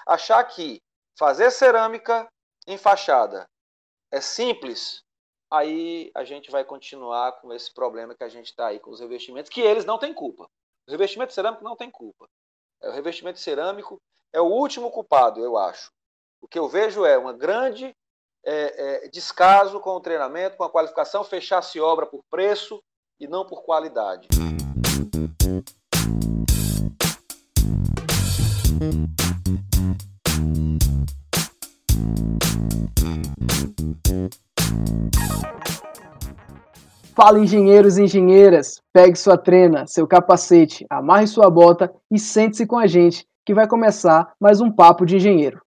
achar que fazer cerâmica em fachada é simples, aí a gente vai continuar com esse problema que a gente está aí com os revestimentos, que eles não têm culpa. O revestimento cerâmico não tem culpa. O revestimento cerâmico é o último culpado, eu acho. O que eu vejo é uma grande descaso com o treinamento, com a qualificação, fechar-se obra por preço e não por qualidade. Fala, engenheiros e engenheiras, pegue sua trena, seu capacete, amarre sua bota e sente-se com a gente, que vai começar mais um Papo de Engenheiro.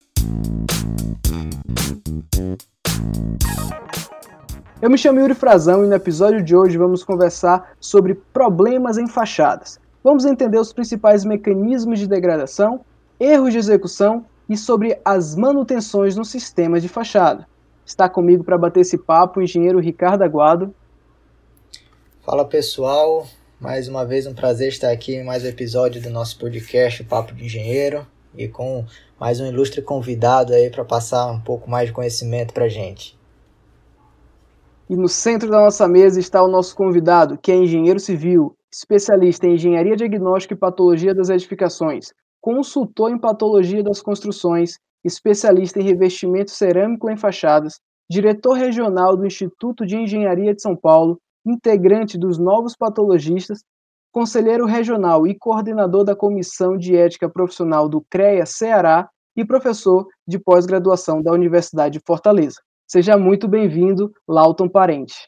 Eu me chamo Yuri Frazão e no episódio de hoje vamos conversar sobre problemas em fachadas. Vamos entender os principais mecanismos de degradação, erros de execução e sobre as manutenções no sistema de fachada. Está comigo para bater esse papo o engenheiro Ricardo Aguado. Fala pessoal, mais uma vez um prazer estar aqui em mais um episódio do nosso podcast Papo de Engenheiro e com mais um ilustre convidado aí para passar um pouco mais de conhecimento para a gente. E no centro da nossa mesa está o nosso convidado, que é engenheiro civil, especialista em engenharia diagnóstica e patologia das edificações, consultor em patologia das construções, especialista em revestimento cerâmico em fachadas, diretor regional do Instituto de Engenharia de São Paulo, integrante dos Novos Patologistas, conselheiro regional e coordenador da Comissão de Ética Profissional do CREA Ceará e professor de pós-graduação da Universidade de Fortaleza. Seja muito bem-vindo, Lauton Parente.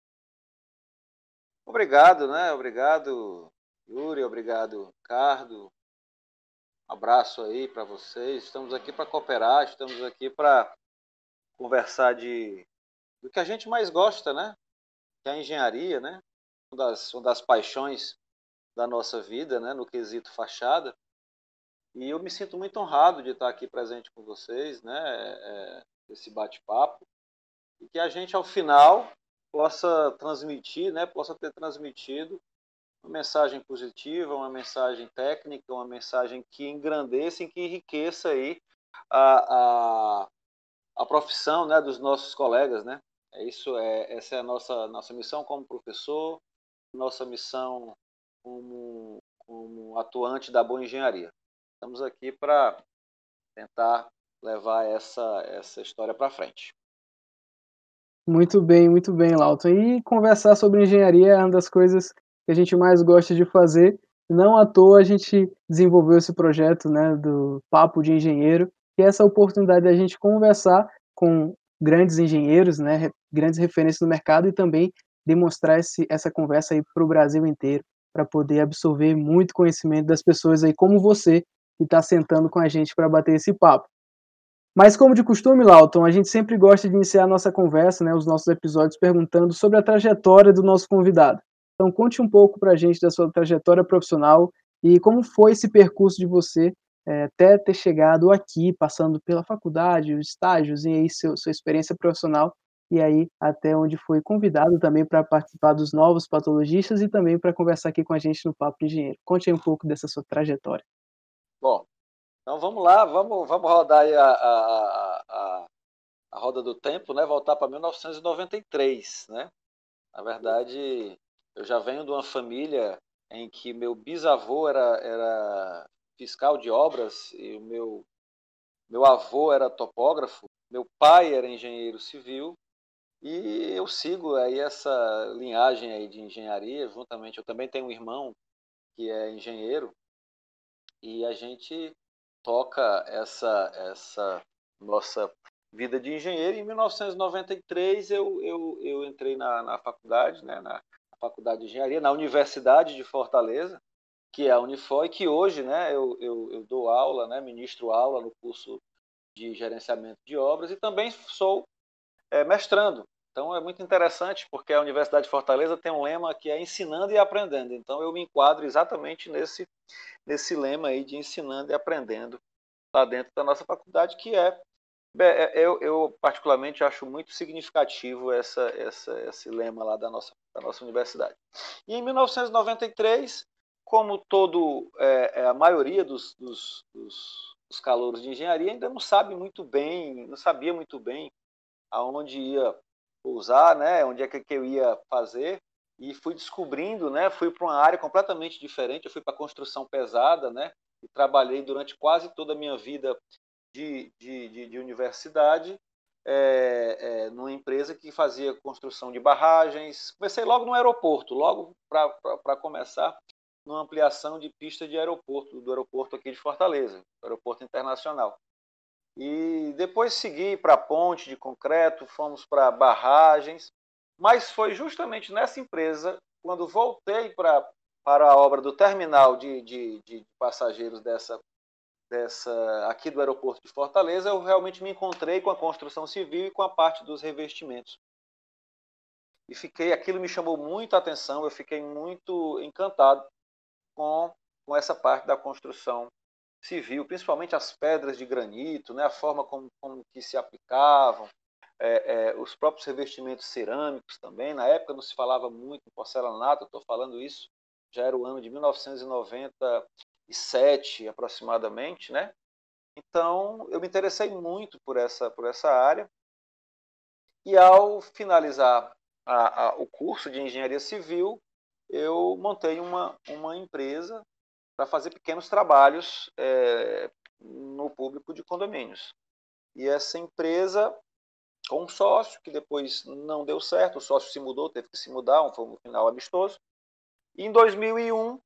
Obrigado, né? Obrigado, Yuri, obrigado, Ricardo. Um abraço aí para vocês. Estamos aqui para cooperar, estamos aqui para conversar do que a gente mais gosta, né? Que é a engenharia, né? Uma das paixões da nossa vida, né? No quesito fachada. E eu me sinto muito honrado de estar aqui presente com vocês, né? Esse bate-papo. E que a gente, ao final, possa transmitir, né? Possa ter transmitido uma mensagem positiva, uma mensagem técnica, uma mensagem que engrandeça e que enriqueça aí a profissão, né, dos nossos colegas, né? Essa é a nossa missão como professor, nossa missão como atuante da boa engenharia. Estamos aqui para tentar levar essa história para frente. Muito bem, Lauton. E conversar sobre engenharia é uma das coisas que a gente mais gosta de fazer. Não à toa a gente desenvolveu esse projeto, né, do Papo de Engenheiro, que é essa oportunidade da gente conversar com grandes engenheiros, né, grandes referências no mercado e também demonstrar essa conversa aí para o Brasil inteiro, para poder absorver muito conhecimento das pessoas aí como você, que está sentando com a gente para bater esse papo. Mas como de costume, Lauton, a gente sempre gosta de iniciar a nossa conversa, né, os nossos episódios, perguntando sobre a trajetória do nosso convidado. Então conte um pouco para a gente da sua trajetória profissional e como foi esse percurso de você até ter chegado aqui, passando pela faculdade, os estágios e aí sua experiência profissional e aí até onde foi convidado também para participar dos Novos Patologistas e também para conversar aqui com a gente no Papo de Engenheiro. Conte aí um pouco dessa sua trajetória. Bom, então vamos lá, vamos rodar aí a roda do tempo, né? Voltar para 1993, né? Na verdade, eu já venho de uma família em que meu bisavô era fiscal de obras e o meu avô era topógrafo, meu pai era engenheiro civil e eu sigo aí essa linhagem aí de engenharia, juntamente eu também tenho um irmão que é engenheiro e a gente toca essa nossa vida de engenheiro. Em 1993 eu entrei na faculdade, né, na faculdade de engenharia, na Universidade de Fortaleza, que é a Unifor, e que hoje, né, eu dou aula, né, ministro aula no curso de gerenciamento de obras e também sou mestrando. Então é muito interessante porque a Universidade de Fortaleza tem um lema que é ensinando e aprendendo. Então eu me enquadro exatamente nesse lema aí de ensinando e aprendendo lá dentro da nossa faculdade, que eu particularmente acho muito significativo esse lema lá da nossa universidade. E em 1993, como a maioria dos os calouros de engenharia ainda não sabia muito bem aonde ia usar, né, onde é que eu ia fazer, e fui descobrindo, né, fui para uma área completamente diferente, eu fui para a construção pesada, né, e trabalhei durante quase toda a minha vida de universidade, numa empresa que fazia construção de barragens. Comecei logo no aeroporto, logo para começar, numa ampliação de pista de aeroporto, do aeroporto aqui de Fortaleza, aeroporto internacional. E depois segui para ponte de concreto, fomos para barragens, mas foi justamente nessa empresa, quando voltei para a obra do terminal de passageiros aqui do aeroporto de Fortaleza, eu realmente me encontrei com a construção civil e com a parte dos revestimentos. E aquilo me chamou muito a atenção, eu fiquei muito encantado com essa parte da construção civil, principalmente as pedras de granito, né, a forma como que se aplicavam, os próprios revestimentos cerâmicos também. Na época não se falava muito em porcelanato, eu estou falando isso, já era o ano de 1997 aproximadamente, né? Então eu me interessei muito por essa área, e ao finalizar o curso de engenharia civil, eu montei uma empresa para fazer pequenos trabalhos no público de condomínios. E essa empresa, com um sócio, que depois não deu certo, o sócio se mudou, teve que se mudar, foi um final amistoso. E em 2001,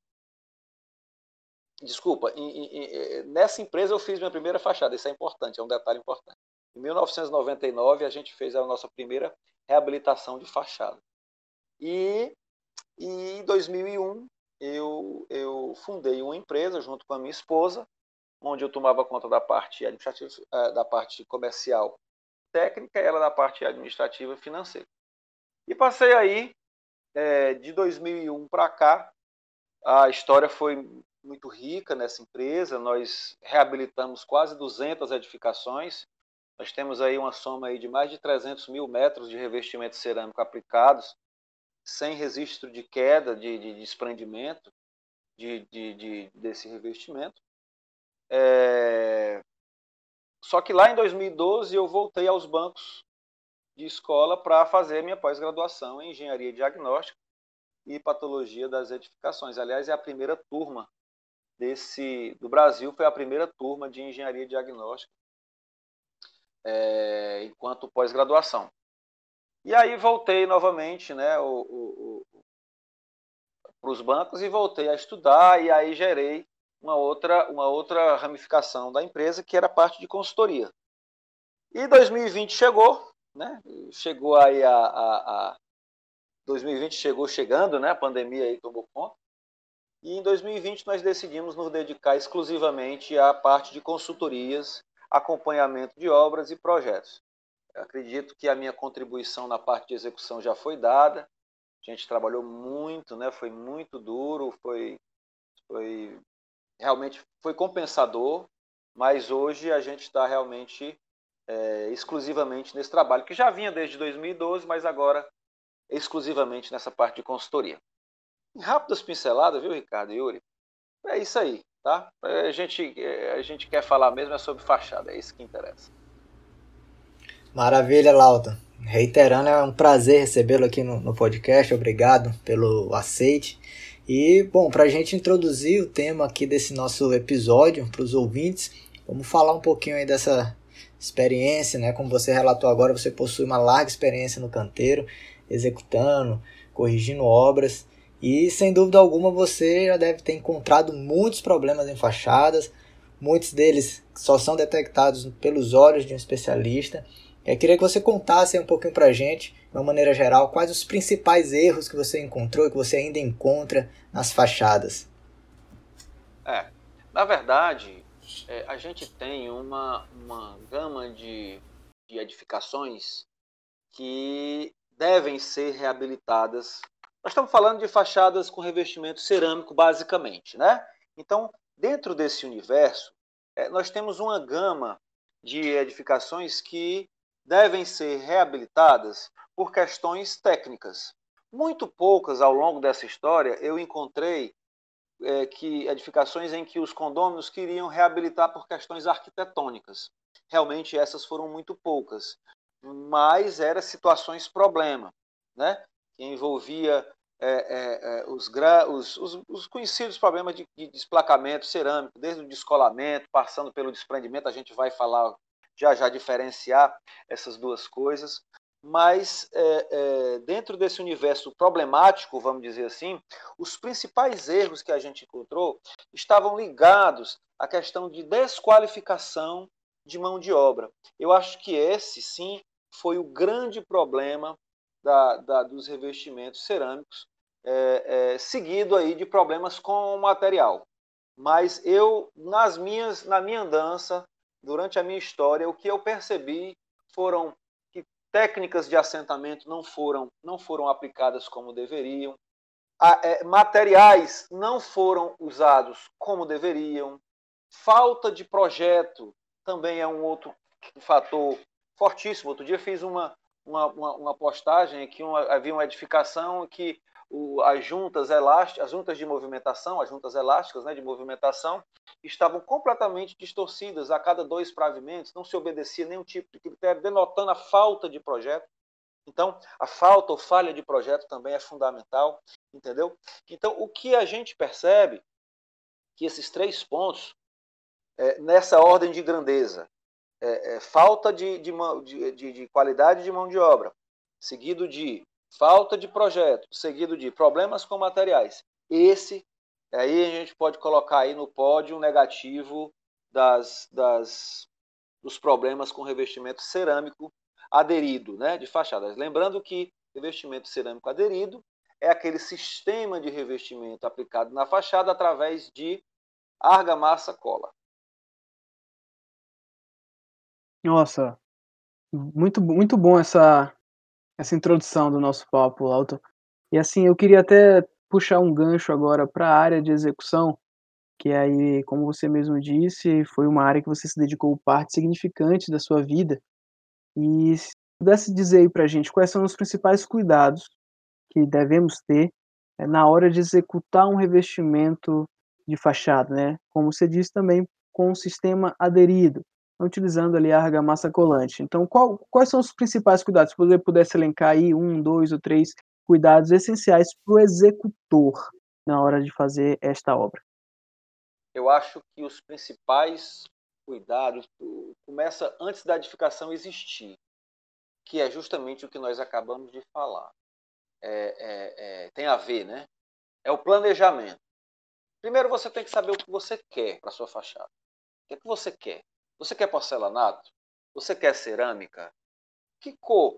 nessa empresa eu fiz minha primeira fachada, isso é importante, é um detalhe importante. Em 1999, a gente fez a nossa primeira reabilitação de fachada. E em 2001, eu fundei uma empresa junto com a minha esposa, onde eu tomava conta da parte administrativa, da parte comercial técnica, e ela da parte administrativa e financeira. E passei aí, de 2001 para cá, a história foi muito rica nessa empresa, nós reabilitamos quase 200 edificações, nós temos aí uma soma aí de mais de 300 mil metros de revestimento cerâmico aplicados, sem registro de queda, de desprendimento desse revestimento. Só que lá em 2012 eu voltei aos bancos de escola para fazer minha pós-graduação em engenharia diagnóstica e patologia das edificações. Aliás, é a primeira turma do Brasil, foi a primeira turma de engenharia diagnóstica enquanto pós-graduação. E aí voltei novamente, né, para os bancos, e voltei a estudar, e aí gerei uma outra ramificação da empresa, que era a parte de consultoria. E 2020 chegou, né? Chegou aí 2020 chegou chegando, né? A pandemia aí tomou conta. E em 2020 nós decidimos nos dedicar exclusivamente à parte de consultorias, acompanhamento de obras e projetos. Eu acredito que a minha contribuição na parte de execução já foi dada. A gente trabalhou muito, né? Foi muito duro, realmente foi compensador, mas hoje a gente está realmente exclusivamente nesse trabalho, que já vinha desde 2012, mas agora exclusivamente nessa parte de consultoria. Em rápidas pinceladas, viu, Ricardo e Yuri? É isso aí, tá? A gente quer falar mesmo sobre fachada, é isso que interessa. Maravilha, Lauta. Reiterando, é um prazer recebê-lo aqui no podcast, obrigado pelo aceite. E, bom, para a gente introduzir o tema aqui desse nosso episódio para os ouvintes, vamos falar um pouquinho aí dessa experiência, né? Como você relatou agora, você possui uma larga experiência no canteiro, executando, corrigindo obras, e sem dúvida alguma você já deve ter encontrado muitos problemas em fachadas, muitos deles só são detectados pelos olhos de um especialista. Eu queria que você contasse um pouquinho para a gente, de uma maneira geral, quais os principais erros que você encontrou e que você ainda encontra nas fachadas. Na verdade, a gente tem uma gama de edificações que devem ser reabilitadas. Nós estamos falando de fachadas com revestimento cerâmico, basicamente, né? Então, dentro desse universo, nós temos uma gama de edificações que devem ser reabilitadas por questões técnicas. Muito poucas ao longo dessa história eu encontrei edificações em que os condôminos queriam reabilitar por questões arquitetônicas. Realmente essas foram muito poucas, mas eram situações problema, né? Que envolvia os conhecidos problemas de desplacamento cerâmico, desde o descolamento, passando pelo desprendimento. A gente vai falar já diferenciar essas duas coisas, mas dentro desse universo problemático, vamos dizer assim, os principais erros que a gente encontrou estavam ligados à questão de desqualificação de mão de obra. Eu acho que esse, sim, foi o grande problema dos revestimentos cerâmicos, seguido aí de problemas com o material. Mas eu, na minha andança, durante a minha história, o que eu percebi foram que técnicas de assentamento não foram aplicadas como deveriam, materiais não foram usados como deveriam, falta de projeto também é um outro fator fortíssimo. Outro dia fiz uma postagem que havia uma edificação que as juntas elásticas, as juntas de movimentação, as juntas elásticas, né, de movimentação, estavam completamente distorcidas a cada 2 pavimentos, não se obedecia nenhum tipo de critério, denotando a falta de projeto. Então, a falta ou falha de projeto também é fundamental, entendeu? Então, o que a gente percebe que esses 3 pontos, nessa ordem de grandeza, falta de qualidade de mão de obra, seguido de falta de projeto, seguido de problemas com materiais. Esse, aí a gente pode colocar aí no pódio negativo dos problemas com revestimento cerâmico aderido, né, de fachadas. Lembrando que revestimento cerâmico aderido é aquele sistema de revestimento aplicado na fachada através de argamassa cola. Nossa, muito, muito bom essa introdução do nosso papo, Lauton. E assim, eu queria até puxar um gancho agora para a área de execução, que aí, como você mesmo disse, foi uma área que você se dedicou parte significante da sua vida. E se pudesse dizer aí para a gente quais são os principais cuidados que devemos ter na hora de executar um revestimento de fachada, né? Como você disse também, com um sistema aderido, utilizando ali a argamassa colante. Então, quais são os principais cuidados? Se você pudesse elencar aí 1, 2 ou 3 cuidados essenciais para o executor na hora de fazer esta obra. Eu acho que os principais cuidados começa antes da edificação existir, que é justamente o que nós acabamos de falar. Tem a ver, né? É o planejamento. Primeiro você tem que saber o que você quer para a sua fachada. O que é que você quer? Você quer porcelanato? Você quer cerâmica? Que cor?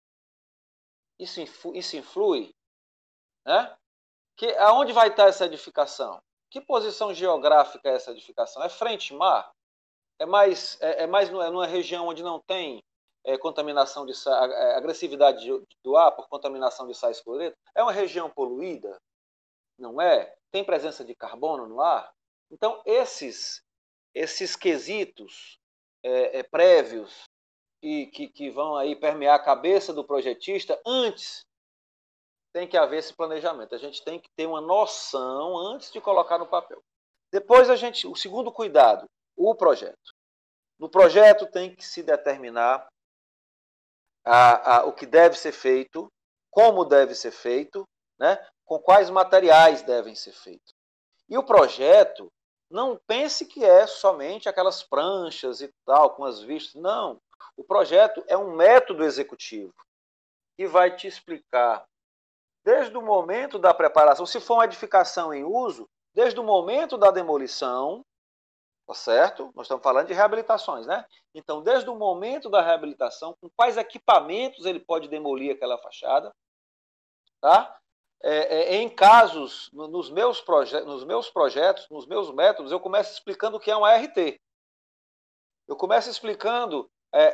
Isso influi? Né? Aonde vai estar essa edificação? Que posição geográfica é essa edificação? É frente-mar? É mais numa região onde não tem contaminação de agressividade do ar por contaminação de sais cloreto? É uma região poluída? Não é? Tem presença de carbono no ar? Então, esses quesitos prévios que vão aí permear a cabeça do projetista, antes tem que haver esse planejamento. A gente tem que ter uma noção antes de colocar no papel. Depois o segundo cuidado, o projeto. No projeto tem que se determinar o que deve ser feito, como deve ser feito, né? Com quais materiais devem ser feitos. E o projeto, não pense que é somente aquelas pranchas e tal, com as vistas. Não. O projeto é um método executivo que vai te explicar, desde o momento da preparação, se for uma edificação em uso, desde o momento da demolição, tá certo? Nós estamos falando de reabilitações, né? Então, desde o momento da reabilitação, com quais equipamentos ele pode demolir aquela fachada, tá? Em casos, nos meus projetos, nos meus métodos, eu começo explicando o que é um ART. Eu começo explicando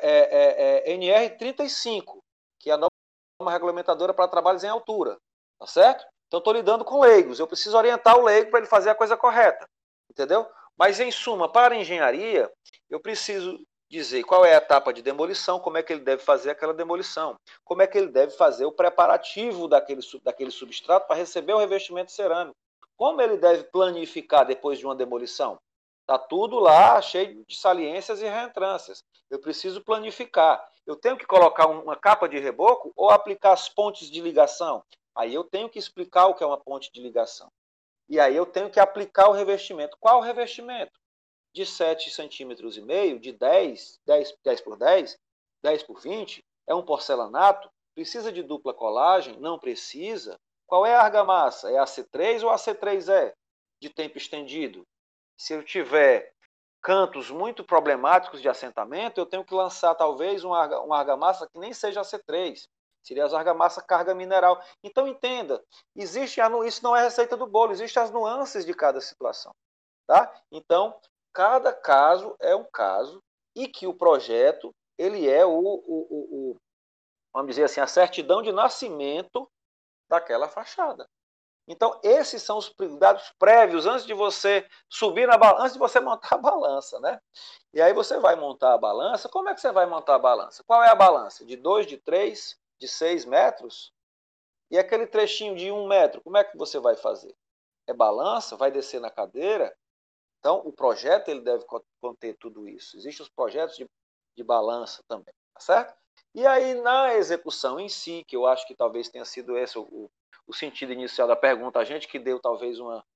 NR35, que é a norma regulamentadora para trabalhos em altura, tá certo? Então, estou lidando com leigos. Eu preciso orientar o leigo para ele fazer a coisa correta, entendeu? Mas, em suma, para a engenharia, eu preciso dizer qual é a etapa de demolição, como é que ele deve fazer aquela demolição, como é que ele deve fazer o preparativo daquele substrato para receber o revestimento cerâmico, Como ele deve planificar depois de uma demolição? Está tudo lá cheio de saliências e reentrâncias. Eu preciso planificar. Eu tenho que colocar uma capa de reboco ou aplicar as pontes de ligação? Aí eu tenho que explicar o que é uma ponte de ligação. E aí eu tenho que aplicar o revestimento. Qual o revestimento? De 7,5 centímetros, de 10 por 10, 10 por 20, é um porcelanato? Precisa de dupla colagem? Não precisa. Qual é a argamassa? É a C3 ou a C3E? De tempo estendido? Se eu tiver cantos muito problemáticos de assentamento, eu tenho que lançar talvez uma argamassa que nem seja a C3. Seria as argamassa carga mineral. Então entenda, isso não é receita do bolo, existem as nuances de cada situação. Tá? Então, cada caso é um caso e que o projeto ele é vamos dizer assim, a certidão de nascimento daquela fachada. Então, esses são os cuidados prévios antes de você subir na balança, antes de você montar a balança, né? E aí você vai montar a balança. Como é que você vai montar a balança? Qual é a balança? De 2, de 3, de 6 metros? E aquele trechinho de 1 metro, como é que você vai fazer? É balança? Vai descer na cadeira? Então, o projeto ele deve conter tudo isso. Existem os projetos de balança também, tá certo? E aí, na execução em si, que eu acho que talvez tenha sido esse o sentido inicial da pergunta, a gente que deu talvez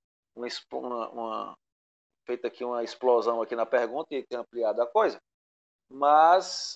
feito aqui uma explosão aqui na pergunta e tem ampliado a coisa, mas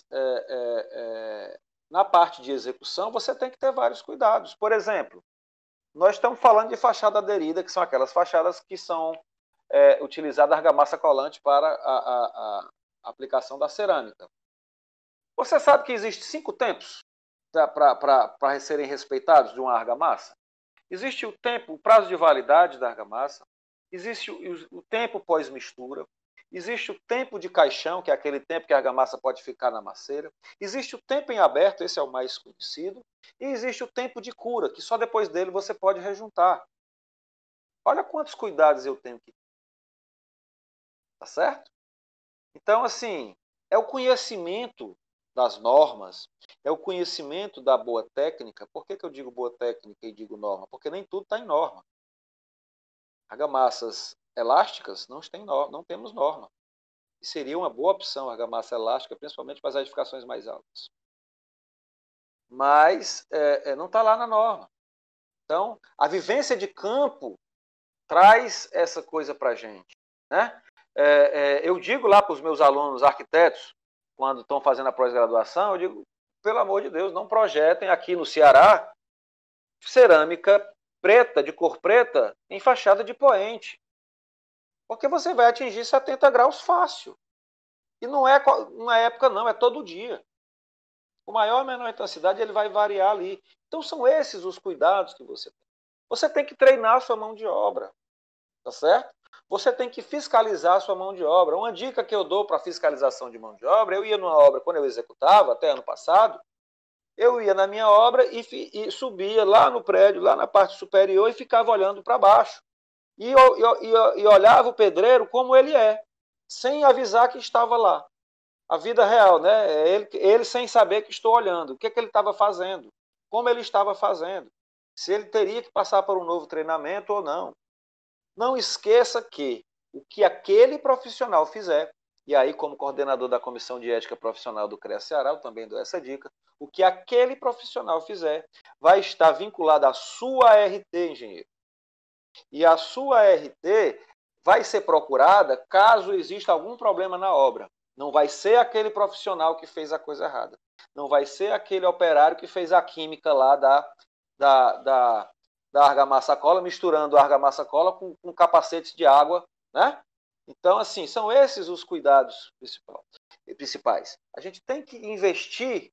na parte de execução você tem que ter vários cuidados. Por exemplo, nós estamos falando de fachada aderida, que são aquelas fachadas que são utilizadas argamassa colante para a aplicação da cerâmica. Você sabe que existe 5 tempos para serem respeitados de uma argamassa? Existe o prazo de validade da argamassa, existe o tempo pós-mistura, existe o tempo de caixão, que é aquele tempo que a argamassa pode ficar na maceira, existe o tempo em aberto, esse é o mais conhecido, e existe o tempo de cura, que só depois dele você pode rejuntar. Olha quantos cuidados eu tenho que ter. Tá certo? Então, assim, é o conhecimento das normas, é o conhecimento da boa técnica. Por que eu digo boa técnica e digo norma? Porque nem tudo está em norma. Argamassas elásticas não temos norma. E seria uma boa opção a argamassa elástica, principalmente para as edificações mais altas. Mas não está lá na norma. Então, a vivência de campo traz essa coisa para a gente. Né? Eu digo lá para os meus alunos arquitetos, quando estão fazendo a pós-graduação, eu digo, pelo amor de Deus, não projetem aqui no Ceará cerâmica preta, de cor preta, em fachada de poente. Porque você vai atingir 70 graus fácil. E não é uma época não, é todo dia. O maior ou menor intensidade ele vai variar ali. Então são esses os cuidados que você tem. Você tem que treinar a sua mão de obra. Tá certo? Você tem que fiscalizar a sua mão de obra. Uma dica que eu dou para fiscalização de mão de obra, eu ia numa obra, quando eu executava, até ano passado, eu ia na minha obra e subia lá no prédio, lá na parte superior, e ficava olhando para baixo. E olhava o pedreiro como ele é, sem avisar que estava lá. A vida real, né? Ele sem saber que estou olhando. O que ele estava fazendo? Como ele estava fazendo? Se ele teria que passar por um novo treinamento ou não. Não esqueça que o que aquele profissional fizer, e aí como coordenador da Comissão de Ética Profissional do CREA Ceará, eu também dou essa dica, o que aquele profissional fizer vai estar vinculado à sua RT, engenheiro. E a sua RT vai ser procurada caso exista algum problema na obra. Não vai ser aquele profissional que fez a coisa errada. Não vai ser aquele operário que fez a química lá da argamassa cola, misturando a argamassa cola com capacetes de água, né? Então, assim, são esses os cuidados principais. A gente tem que investir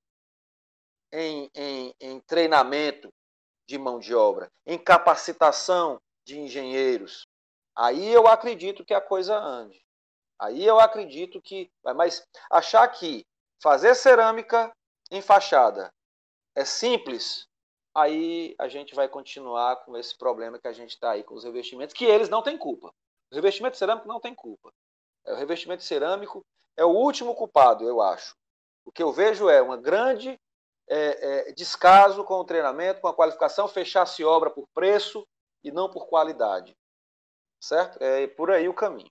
em treinamento de mão de obra, em capacitação de engenheiros. Aí eu acredito que a coisa ande. Aí eu acredito que... Mas achar que fazer cerâmica em fachada é simples... Aí a gente vai continuar com esse problema que a gente está aí com os revestimentos, que eles não têm culpa. O revestimento cerâmico não tem culpa. O revestimento cerâmico é o último culpado, eu acho. O que eu vejo é uma grande descaso com o treinamento, com a qualificação, fechar-se obra por preço e não por qualidade. certo? É por aí o caminho.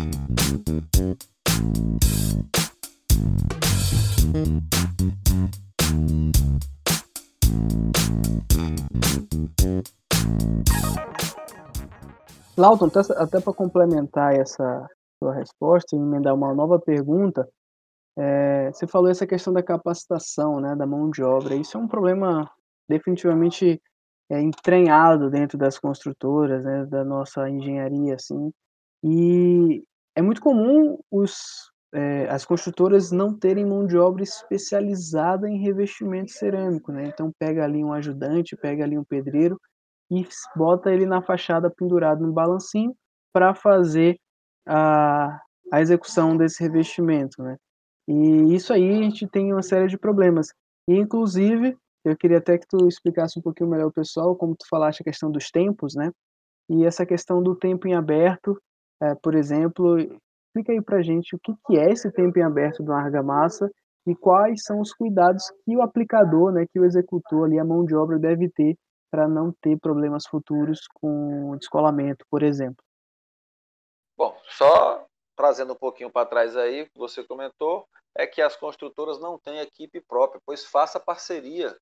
Lauton, até para complementar essa sua resposta e emendar uma nova pergunta, você falou essa questão da capacitação, né, da mão de obra. Isso é um problema definitivamente entranhado dentro das construtoras, né, da nossa engenharia, assim. E é muito comum as construtoras não terem mão de obra especializada em revestimento cerâmico, né? Então pega ali um ajudante, pega ali um pedreiro e bota ele na fachada pendurado no balancinho para fazer a execução desse revestimento, né? E isso aí a gente tem uma série de problemas. E, inclusive, eu queria até que tu explicasse um pouquinho melhor o pessoal, como tu falaste a questão dos tempos, né? E essa questão do tempo em aberto, por exemplo, explica aí pra gente o que que é esse tempo em aberto do argamassa e quais são os cuidados que o aplicador, né, que o executor ali, a mão de obra deve ter para não ter problemas futuros com descolamento, por exemplo. Bom, só trazendo um pouquinho para trás aí, que você comentou, é que as construtoras não têm equipe própria, pois faça parceria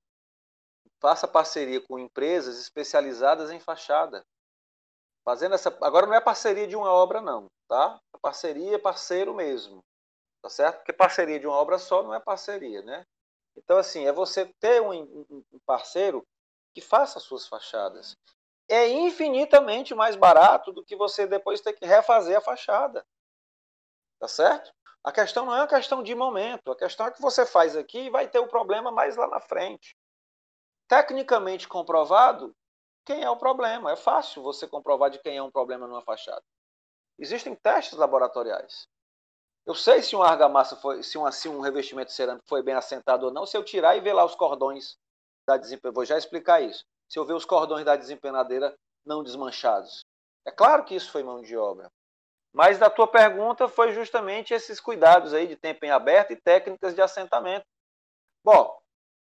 com empresas especializadas em fachada. Fazendo essa, agora não é parceria de uma obra não, tá? A parceria é parceiro mesmo, tá certo? Porque parceria de uma obra só não é parceria, né? Então assim, é você ter um parceiro que faça as suas fachadas. É infinitamente mais barato do que você depois ter que refazer a fachada. Tá certo? A questão não é uma questão de momento, a questão é que você faz aqui e vai ter o problema mais lá na frente. Tecnicamente comprovado, quem é o problema? É fácil você comprovar de quem é um problema numa fachada. Existem testes laboratoriais. Eu sei se um argamassa foi, se um revestimento cerâmico foi bem assentado ou não, se eu tirar e ver lá os cordões da desempenadeira. Vou já explicar isso. Se eu ver os cordões da desempenadeira não desmanchados. É claro que isso foi mão de obra. Mas da tua pergunta foi justamente esses cuidados aí de tempo em aberto e técnicas de assentamento. Bom,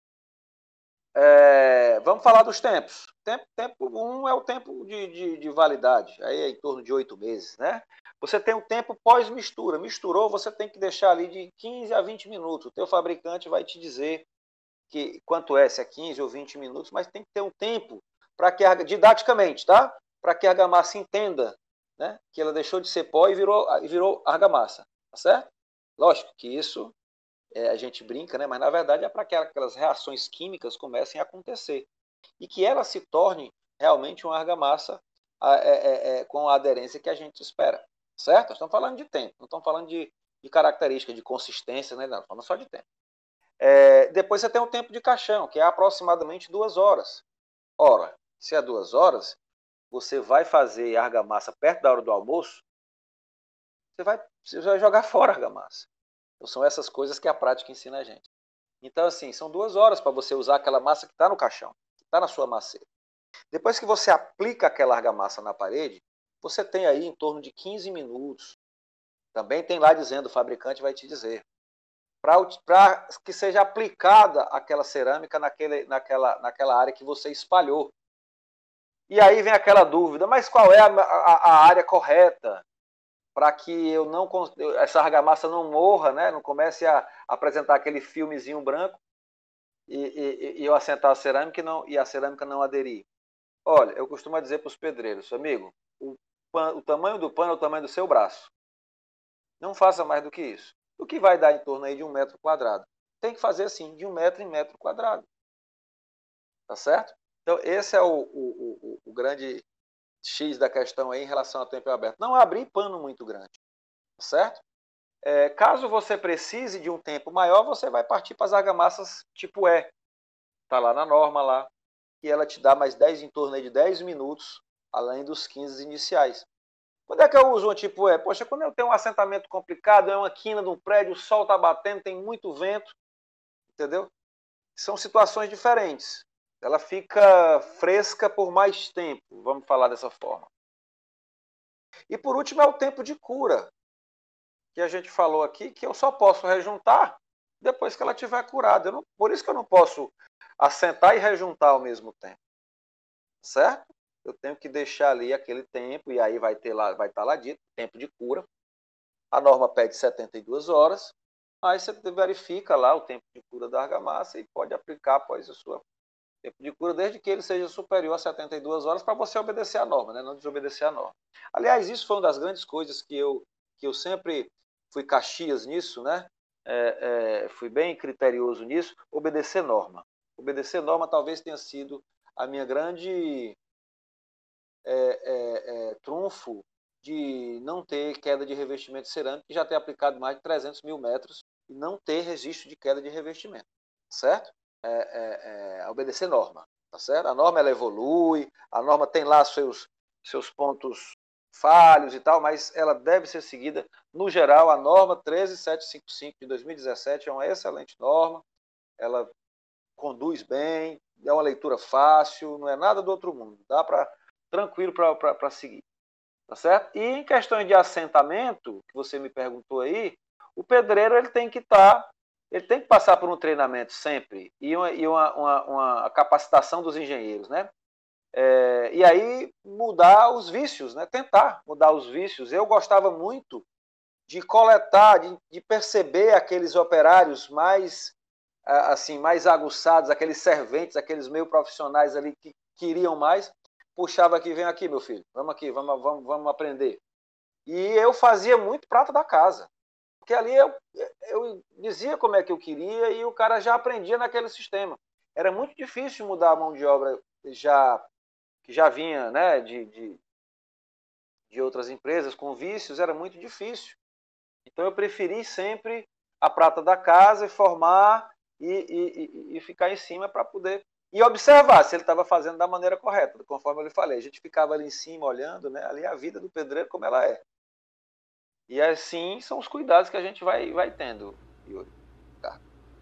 vamos falar dos tempos. Tempo 1 é o tempo de validade, aí é em torno de 8 meses, né? Você tem o tempo pós-mistura. Misturou, você tem que deixar ali de 15 a 20 minutos. O teu fabricante vai te dizer quanto é, se é 15 ou 20 minutos, mas tem que ter um tempo para que, didaticamente, tá? Para que a argamassa entenda, né, que ela deixou de ser pó e virou argamassa, tá certo? Lógico que isso a gente brinca, né, mas na verdade é para que aquelas reações químicas comecem a acontecer e que ela se torne realmente uma argamassa com a aderência que a gente espera, certo? Nós estamos falando de tempo, não estamos falando de característica, de consistência, né? Não, estamos falando só de tempo. Depois você tem o tempo de caixão, que é aproximadamente 2 horas. Ora, se é 2 horas, você vai fazer argamassa perto da hora do almoço, você vai jogar fora a argamassa. Então são essas coisas que a prática ensina a gente. Então, assim, são 2 horas para você usar aquela massa que está no caixão, que está na sua maceira. Depois que você aplica aquela argamassa na parede, você tem aí em torno de 15 minutos. Também tem lá dizendo, o fabricante vai te dizer, para que seja aplicada aquela cerâmica naquela área que você espalhou. E aí vem aquela dúvida, mas qual é a área correta para que essa argamassa não morra, né? Não comece a apresentar aquele filmezinho branco e eu assentar a cerâmica e a cerâmica não aderir? Olha, eu costumo dizer para os pedreiros, amigo, o tamanho do pano é o tamanho do seu braço. Não faça mais do que isso. O que vai dar em torno aí de 1 metro quadrado. Tem que fazer assim, de 1 metro em metro quadrado. Tá certo? Então, esse é o grande X da questão aí em relação ao tempo aberto. Não abrir pano muito grande. Tá certo? Caso você precise de um tempo maior, você vai partir para as argamassas tipo E. Está lá na norma, lá. E ela te dá mais 10, em torno aí de 10 minutos, além dos 15 iniciais. Quando é que eu uso uma tipo E? Poxa, quando eu tenho um assentamento complicado, é uma quina de um prédio, o sol está batendo, tem muito vento, entendeu? São situações diferentes. Ela fica fresca por mais tempo, vamos falar dessa forma. E por último é o tempo de cura, que a gente falou aqui, que eu só posso rejuntar depois que ela estiver curada. Por isso que eu não posso assentar e rejuntar ao mesmo tempo. Certo? eu tenho que deixar ali aquele tempo, e aí vai estar lá dito, tempo de cura. A norma pede 72 horas, aí você verifica lá o tempo de cura da argamassa e pode aplicar após o seu tempo de cura, desde que ele seja superior a 72 horas, para você obedecer a norma, né? Não desobedecer a norma. Aliás, isso foi uma das grandes coisas que eu sempre fui caxias nisso, né? Fui bem criterioso nisso, obedecer norma. Obedecer norma talvez tenha sido a minha grande trunfo de não ter queda de revestimento cerâmico e já ter aplicado mais de 300 mil metros e não ter registro de queda de revestimento, certo? Obedecer norma, tá certo? A norma ela evolui, a norma tem lá seus pontos falhos e tal, mas ela deve ser seguida. No geral, a norma 13755 de 2017 é uma excelente norma, ela conduz bem, é uma leitura fácil, não é nada do outro mundo, dá para tranquilo para seguir, tá certo? E em questões de assentamento, que você me perguntou aí, o pedreiro ele tem que passar por um treinamento sempre e uma capacitação dos engenheiros, né? E aí mudar os vícios, né? Tentar mudar os vícios. Eu gostava muito de coletar, de perceber aqueles operários mais aguçados, aqueles serventes, aqueles meio profissionais ali que queriam mais, puxava aqui, vem aqui, meu filho, vamos aqui, vamos aprender. E eu fazia muito prato da casa, porque ali eu dizia como é que eu queria e o cara já aprendia naquele sistema. Era muito difícil mudar a mão de obra que já vinha, né, de outras empresas com vícios, era muito difícil. Então eu preferi sempre a prata da casa e formar e ficar em cima para poder... E observar se ele estava fazendo da maneira correta, conforme eu lhe falei. A gente ficava ali em cima olhando, né, ali a vida do pedreiro como ela é. E assim são os cuidados que a gente vai tendo, Yuri. Tá.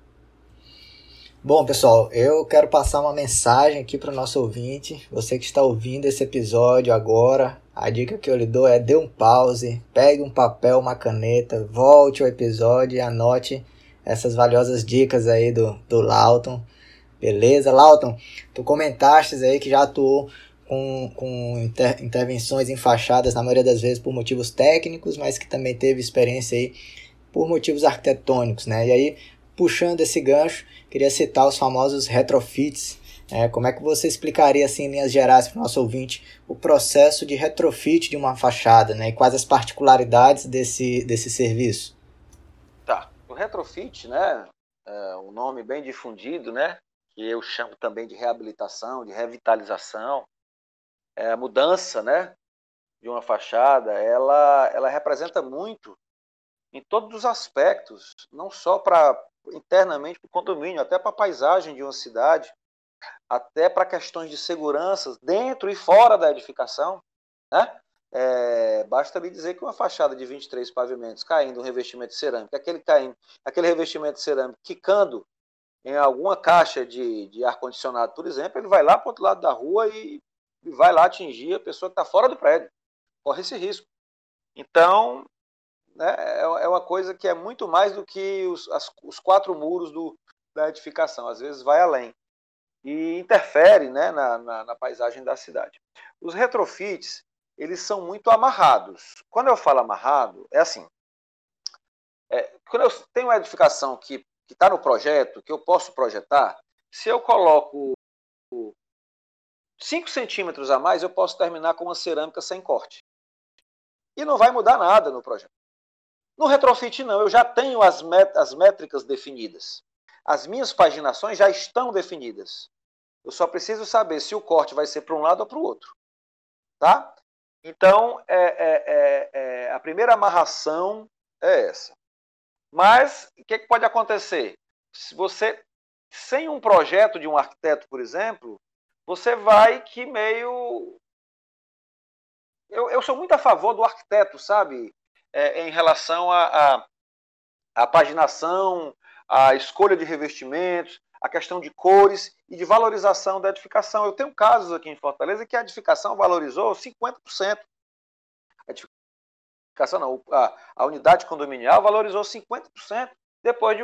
Bom, pessoal, eu quero passar uma mensagem aqui para o nosso ouvinte. Você que está ouvindo esse episódio agora, a dica que eu lhe dou é dê um pause, pegue um papel, uma caneta, volte ao episódio e anote essas valiosas dicas aí do Lauton. Beleza, Lauton? Tu comentaste aí que já atuou com intervenções em fachadas, na maioria das vezes por motivos técnicos, mas que também teve experiência aí por motivos arquitetônicos, né? E aí, puxando esse gancho, queria citar os famosos retrofits. Como é que você explicaria, assim, em linhas gerais para o nosso ouvinte, o processo de retrofit de uma fachada, né? E quais as particularidades desse serviço? Tá. O retrofit, né? Um nome bem difundido, né? Que eu chamo também de reabilitação, de revitalização. A mudança, né, de uma fachada, ela representa muito em todos os aspectos, não só internamente para o condomínio, até para a paisagem de uma cidade, até para questões de segurança dentro e fora da edificação, né? Basta lhe dizer que uma fachada de 23 pavimentos caindo um revestimento cerâmico, aquele revestimento cerâmico quicando em alguma caixa de ar-condicionado, por exemplo, ele vai lá para o outro lado da rua e vai lá atingir a pessoa que está fora do prédio. Corre esse risco. Então, né, é uma coisa que é muito mais do que os quatro muros da edificação. Às vezes vai além. E interfere, né, na paisagem da cidade. Os retrofits, eles são muito amarrados. Quando eu falo amarrado, é assim. Quando eu tenho uma edificação que está no projeto, que eu posso projetar, se eu coloco 5 centímetros a mais, eu posso terminar com uma cerâmica sem corte. E não vai mudar nada no projeto. No retrofit, não. Eu já tenho as métricas definidas. As minhas paginações já estão definidas. Eu só preciso saber se o corte vai ser para um lado ou para o outro. Tá? Então, a primeira amarração é essa. Mas, o que pode acontecer? Se você, sem um projeto de um arquiteto, por exemplo, você vai que meio... Eu sou muito a favor do arquiteto, sabe? Em relação à paginação, à escolha de revestimentos, a questão de cores e de valorização da edificação. Eu tenho casos aqui em Fortaleza que a edificação valorizou 50%. A edificação não, a unidade condominial valorizou 50% depois de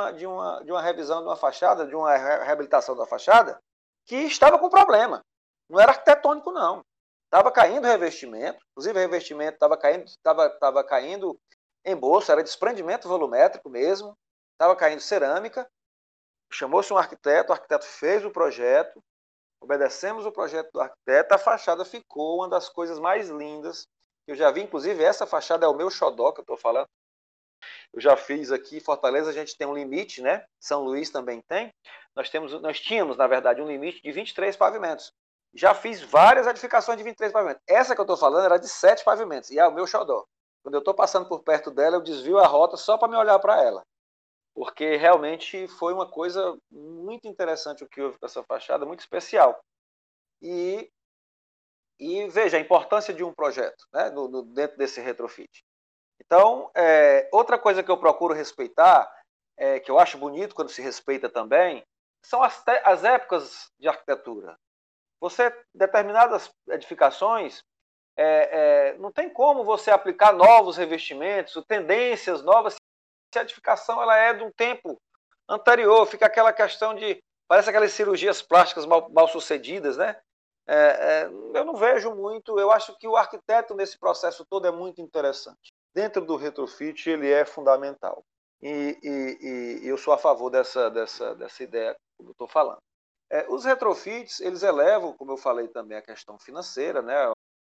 uma revisão de uma fachada, de uma reabilitação da fachada, que estava com problema. Não era arquitetônico, não. Estava caindo revestimento, inclusive o revestimento estava caindo em bolsa, era desprendimento volumétrico mesmo, estava caindo cerâmica. Chamou-se um arquiteto, o arquiteto fez o projeto, obedecemos o projeto do arquiteto, a fachada ficou uma das coisas mais lindas que eu já vi. Inclusive, essa fachada é o meu xodó que eu estou falando. Eu já fiz aqui em Fortaleza, a gente tem um limite, né? São Luís também tem. Nós tínhamos, na verdade, um limite de 23 pavimentos. Já fiz várias edificações de 23 pavimentos. Essa que eu estou falando era de 7 pavimentos, e é o meu xodó. Quando eu estou passando por perto dela, eu desvio a rota só para me olhar para ela. Porque realmente foi uma coisa muito interessante o que houve com essa fachada, muito especial. E veja a importância de um projeto, né, dentro desse retrofit. Então, outra coisa que eu procuro respeitar, que eu acho bonito quando se respeita também, são as épocas de arquitetura. Determinadas edificações, não tem como você aplicar novos revestimentos, tendências novas, se a edificação ela é de um tempo anterior, fica aquela questão de, parece aquelas cirurgias plásticas mal sucedidas, né? Eu não vejo muito, eu acho que o arquiteto nesse processo todo é muito interessante. Dentro do retrofit ele é fundamental. E eu sou a favor dessa ideia que eu estou falando. Os retrofits, eles elevam, como eu falei também, a questão financeira, né?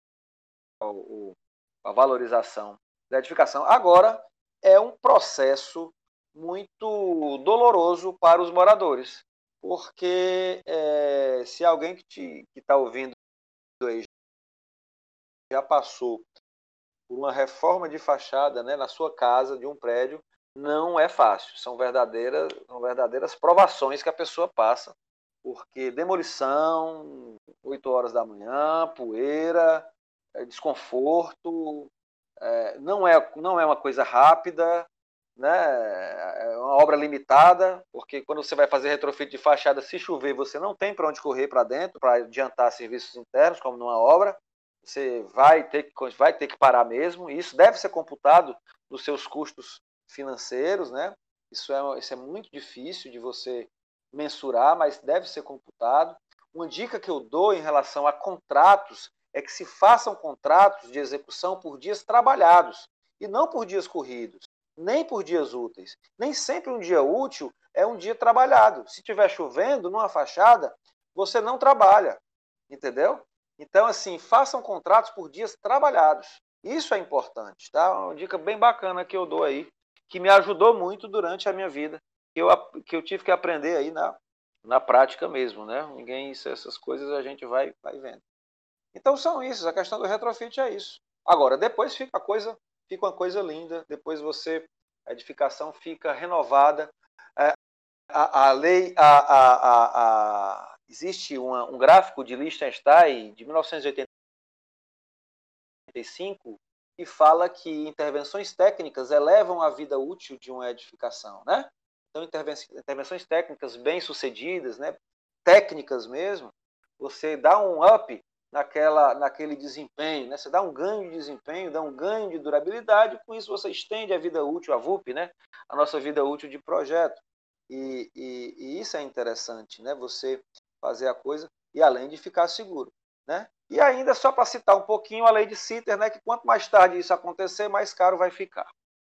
A valorização da edificação. Agora, é um processo muito doloroso para os moradores, porque se alguém que está ouvindo aí já passou por uma reforma de fachada, né, na sua casa, de um prédio, não é fácil. São verdadeiras provações que a pessoa passa, porque demolição, 8 horas da manhã, poeira, desconforto, não é uma coisa rápida, né? É uma obra limitada, porque quando você vai fazer retrofit de fachada, se chover, você não tem para onde correr para dentro, para adiantar serviços internos, como numa obra. Você vai ter que parar mesmo, e isso deve ser computado nos seus custos financeiros, né? Isso é muito difícil de você mensurar, mas deve ser computado. Uma dica que eu dou em relação a contratos é que se façam contratos de execução por dias trabalhados e não por dias corridos, nem por dias úteis. Nem sempre um dia útil é um dia trabalhado. Se estiver chovendo numa fachada, você não trabalha, entendeu? Então, assim, façam contratos por dias trabalhados. Isso é importante, tá? Uma dica bem bacana que eu dou aí, que me ajudou muito durante a minha vida, que eu tive que aprender aí na prática mesmo, né? Essas coisas a gente vai vendo. Então são isso, a questão do retrofit é isso. Agora, depois fica uma coisa linda, depois a edificação fica renovada. A lei, existe um gráfico de Liechtenstein de 1985 que fala que intervenções técnicas elevam a vida útil de uma edificação, né? Então, intervenções técnicas bem-sucedidas, né? Técnicas mesmo, você dá um up naquele desempenho, né? Você dá um ganho de desempenho, dá um ganho de durabilidade, com isso você estende a vida útil, a VUP, né? A nossa vida útil de projeto. E isso é interessante, né? Você fazer a coisa e além de ficar seguro, né? E ainda, só para citar um pouquinho, a lei de Sitter, né? Que quanto mais tarde isso acontecer, mais caro vai ficar.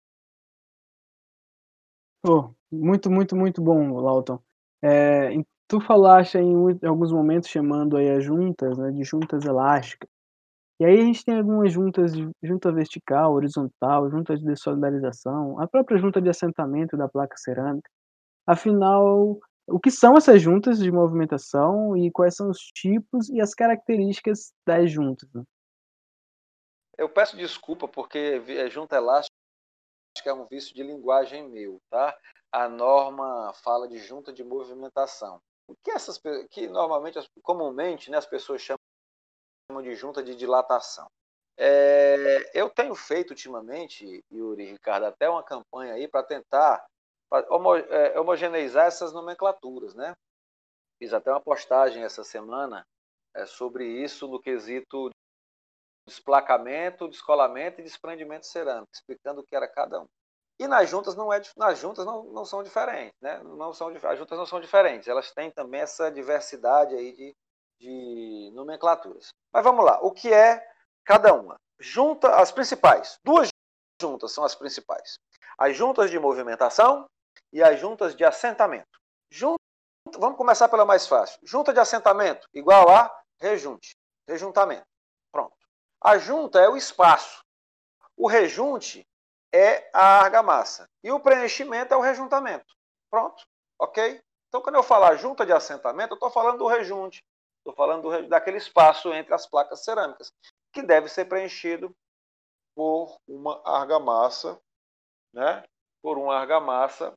Oh, muito, muito, muito bom, Lauton. Tu falaste em alguns momentos chamando aí as juntas, né, de juntas elásticas. E aí a gente tem algumas juntas, junta vertical, horizontal, junta de dessolidarização, a própria junta de assentamento da placa cerâmica. Afinal, o que são essas juntas de movimentação e quais são os tipos e as características das juntas, né? Eu peço desculpa porque junta elástica é um vício de linguagem meu, tá? A norma fala de junta de movimentação. O que normalmente, comumente, né, as pessoas chamam de junta de dilatação. Eu tenho feito ultimamente, Yuri e Ricardo, até uma campanha aí para tentar homogeneizar essas nomenclaturas, né? Fiz até uma postagem essa semana sobre isso no quesito desplacamento, descolamento e desprendimento cerâmico, explicando o que era cada um. E nas juntas não são diferentes, né? As juntas não são diferentes. Elas têm também essa diversidade aí de nomenclaturas. Mas vamos lá, o que é cada uma? Junta, as principais, duas juntas são as principais. As juntas de movimentação e as juntas de assentamento. Vamos começar pela mais fácil. Junta de assentamento igual a rejunte, rejuntamento. Pronto. A junta é o espaço. O rejunte é a argamassa. E o preenchimento é o rejuntamento. Pronto. Ok? Então, quando eu falar junta de assentamento, eu estou falando do rejunte. Estou falando daquele espaço entre as placas cerâmicas, que deve ser preenchido por uma argamassa, né? Por uma argamassa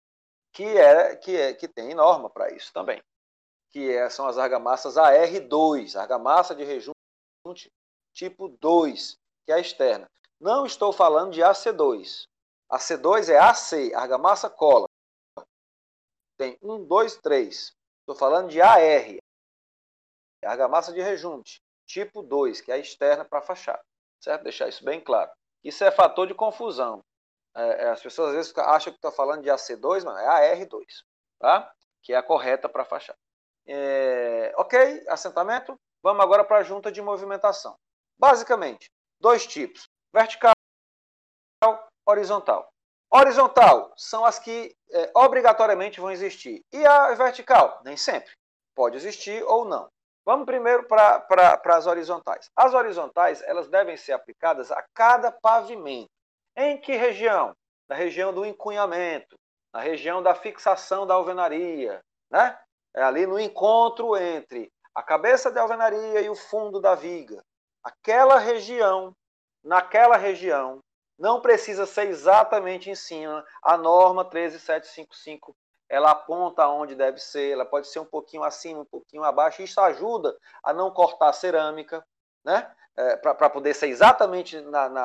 que tem norma para isso também. São as argamassas AR2, argamassa de rejunte tipo 2, que é a externa. Não estou falando de AC2. AC2 é AC, argamassa cola. Tem 1, 2, 3. Estou falando de AR, argamassa de rejunte, tipo 2, que é a externa para a fachada. Certo? Deixar isso bem claro. Isso é fator de confusão. As pessoas às vezes acham que está falando de AC2, mas é AR2, tá? Que é a correta para a fachada. Ok, assentamento. Vamos agora para a junta de movimentação. Basicamente, dois tipos: vertical e horizontal. Horizontal são as que obrigatoriamente vão existir. E a vertical? Nem sempre. Pode existir ou não. Vamos primeiro para as horizontais. As horizontais, elas devem ser aplicadas a cada pavimento. Em que região? Na região do encunhamento, na região da fixação da alvenaria, né? É ali no encontro entre a cabeça da alvenaria e o fundo da viga. Aquela região, naquela região, não precisa ser exatamente em cima. A norma 13755, ela aponta onde deve ser, ela pode ser um pouquinho acima, um pouquinho abaixo. Isso ajuda a não cortar a cerâmica, né? Para poder ser exatamente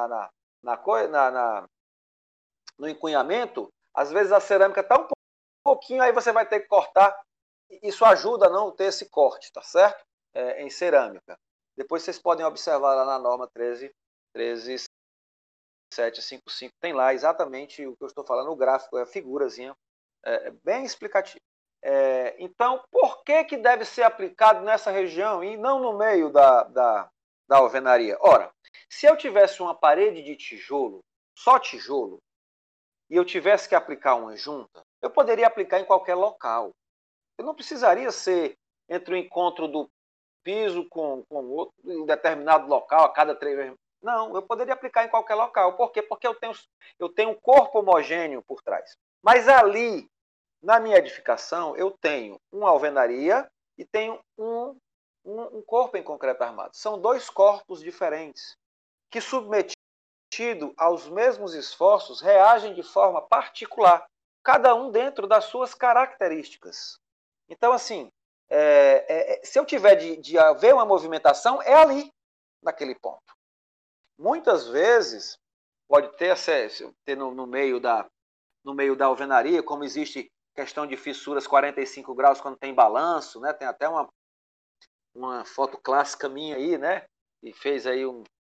no encunhamento. Às vezes a cerâmica está um pouquinho, aí você vai ter que cortar. Isso ajuda a não ter esse corte, tá certo? Em cerâmica. Depois vocês podem observar lá na norma 13755, tem lá exatamente o que eu estou falando, o gráfico, a figurazinha, bem explicativo. Então, por que deve ser aplicado nessa região e não no meio da alvenaria? Ora, se eu tivesse uma parede de tijolo, só tijolo, e eu tivesse que aplicar uma junta, eu poderia aplicar em qualquer local. Eu não precisaria ser entre o encontro do piso com outro, em determinado local, a cada 3 vezes. Não, eu poderia aplicar em qualquer local. Por quê? Porque eu tenho um corpo homogêneo por trás. Mas ali, na minha edificação, eu tenho uma alvenaria e tenho um corpo em concreto armado. São dois corpos diferentes, que submetido aos mesmos esforços, reagem de forma particular, cada um dentro das suas características. Então, assim, se eu tiver de haver uma movimentação, é ali, naquele ponto. Muitas vezes, pode ter no meio da alvenaria, como existe questão de fissuras 45 graus quando tem balanço, né? Tem até uma foto clássica minha aí, né? E fez aí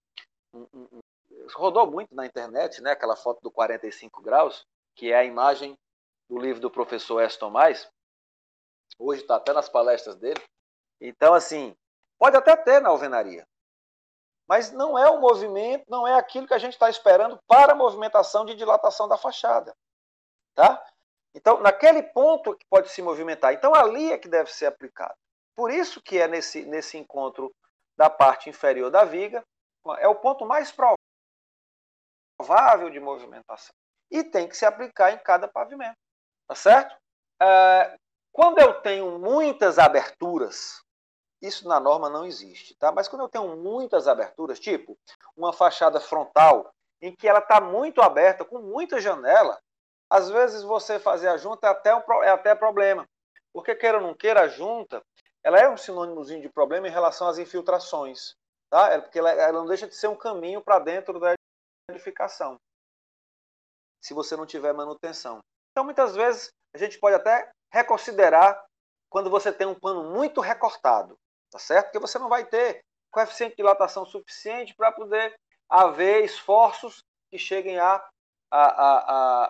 rodou muito na internet, né? Aquela foto do 45 graus, que é a imagem do livro do professor Aston Mais. Hoje está até nas palestras dele. Então, assim, pode até ter na alvenaria, mas não é o movimento, não é aquilo que a gente está esperando para a movimentação de dilatação da fachada. Tá? Então, naquele ponto que pode se movimentar. Então, ali é que deve ser aplicado. Por isso que é nesse encontro da parte inferior da viga, é o ponto mais provável de movimentação. E tem que se aplicar em cada pavimento. Tá certo? Quando eu tenho muitas aberturas, isso na norma não existe, tá? Mas quando eu tenho muitas aberturas, tipo uma fachada frontal, em que ela está muito aberta, com muita janela, às vezes você fazer a junta é até problema. Porque, queira ou não queira, a junta, ela é um sinônimozinho de problema em relação às infiltrações, tá? Porque ela não deixa de ser um caminho para dentro da edificação, se você não tiver manutenção. Então, muitas vezes, a gente pode até reconsiderar quando você tem um pano muito recortado, tá certo? Porque você não vai ter coeficiente de dilatação suficiente para poder haver esforços que cheguem a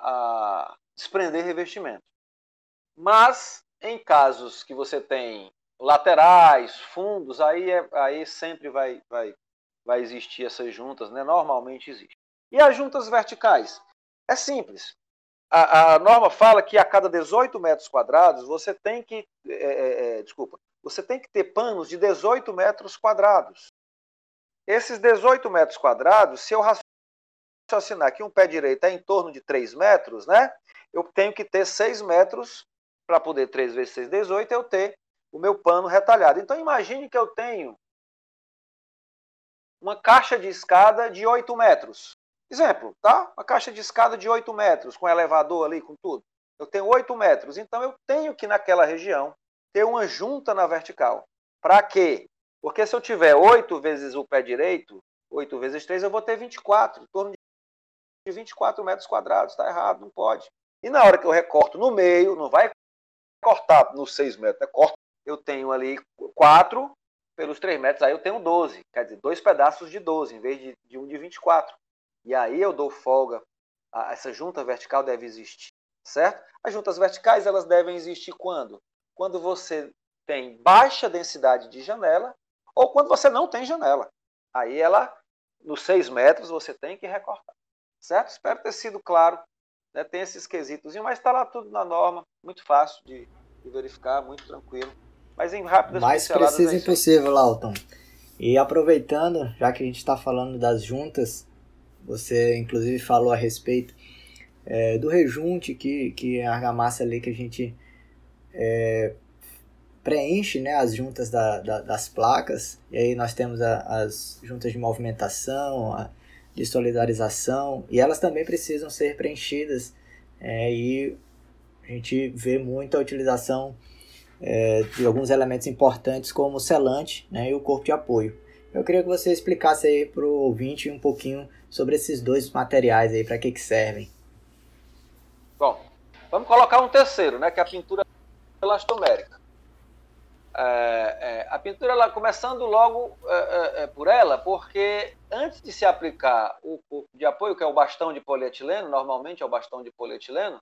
desprender revestimento. Mas, em casos que você tem laterais, fundos, aí sempre vai existir essas juntas, né? Normalmente existe. E as juntas verticais? É simples. A norma fala que a cada 18 metros quadrados você tem que, você tem que ter panos de 18 metros quadrados. Esses 18 metros quadrados, se eu raciocinar que um pé direito é em torno de 3 metros, né? Eu tenho que ter 6 metros para poder 3 vezes 6, 18, eu ter o meu pano retalhado. Então imagine que eu tenho uma caixa de escada de 8 metros. Exemplo, tá? Uma caixa de escada de 8 metros, com elevador ali, com tudo. Eu tenho 8 metros, então eu tenho que naquela região ter uma junta na vertical. Para quê? Porque se eu tiver 8 vezes o pé direito, 8 vezes 3, eu vou ter 24, em torno de 24 metros quadrados. Está errado, não pode. E na hora que eu recorto no meio, não vai cortar nos 6 metros, né? Corta, eu tenho ali 4 pelos 3 metros, aí eu tenho 12. Quer dizer, 2 pedaços de 12, em vez de um de 24. E aí eu dou folga. Essa junta vertical deve existir, certo? As juntas verticais, elas devem existir quando? Quando você tem baixa densidade de janela ou quando você não tem janela. Aí ela, nos 6 metros, você tem que recortar, certo? Espero ter sido claro, né? Tem esses quesitos, mas está lá tudo na norma, muito fácil de verificar, muito tranquilo. Mas em rápidas mais pinceladas preciso impossível, Lauton. E aproveitando, já que a gente está falando das juntas, você inclusive falou a respeito do rejunte, que é a argamassa ali que a gente preenche, né, as juntas das placas. E aí nós temos as juntas de movimentação, de solidarização, e elas também precisam ser preenchidas. E a gente vê muito a utilização de alguns elementos importantes como o selante, né, e o corpo de apoio. Eu queria que você explicasse aí para o ouvinte um pouquinho sobre esses dois materiais aí, para que servem. Bom, vamos colocar um terceiro, né, que é a pintura elastomérica. A pintura, ela, começando logo por ela, porque antes de se aplicar o corpo de apoio, que é o bastão de polietileno, normalmente é o bastão de polietileno,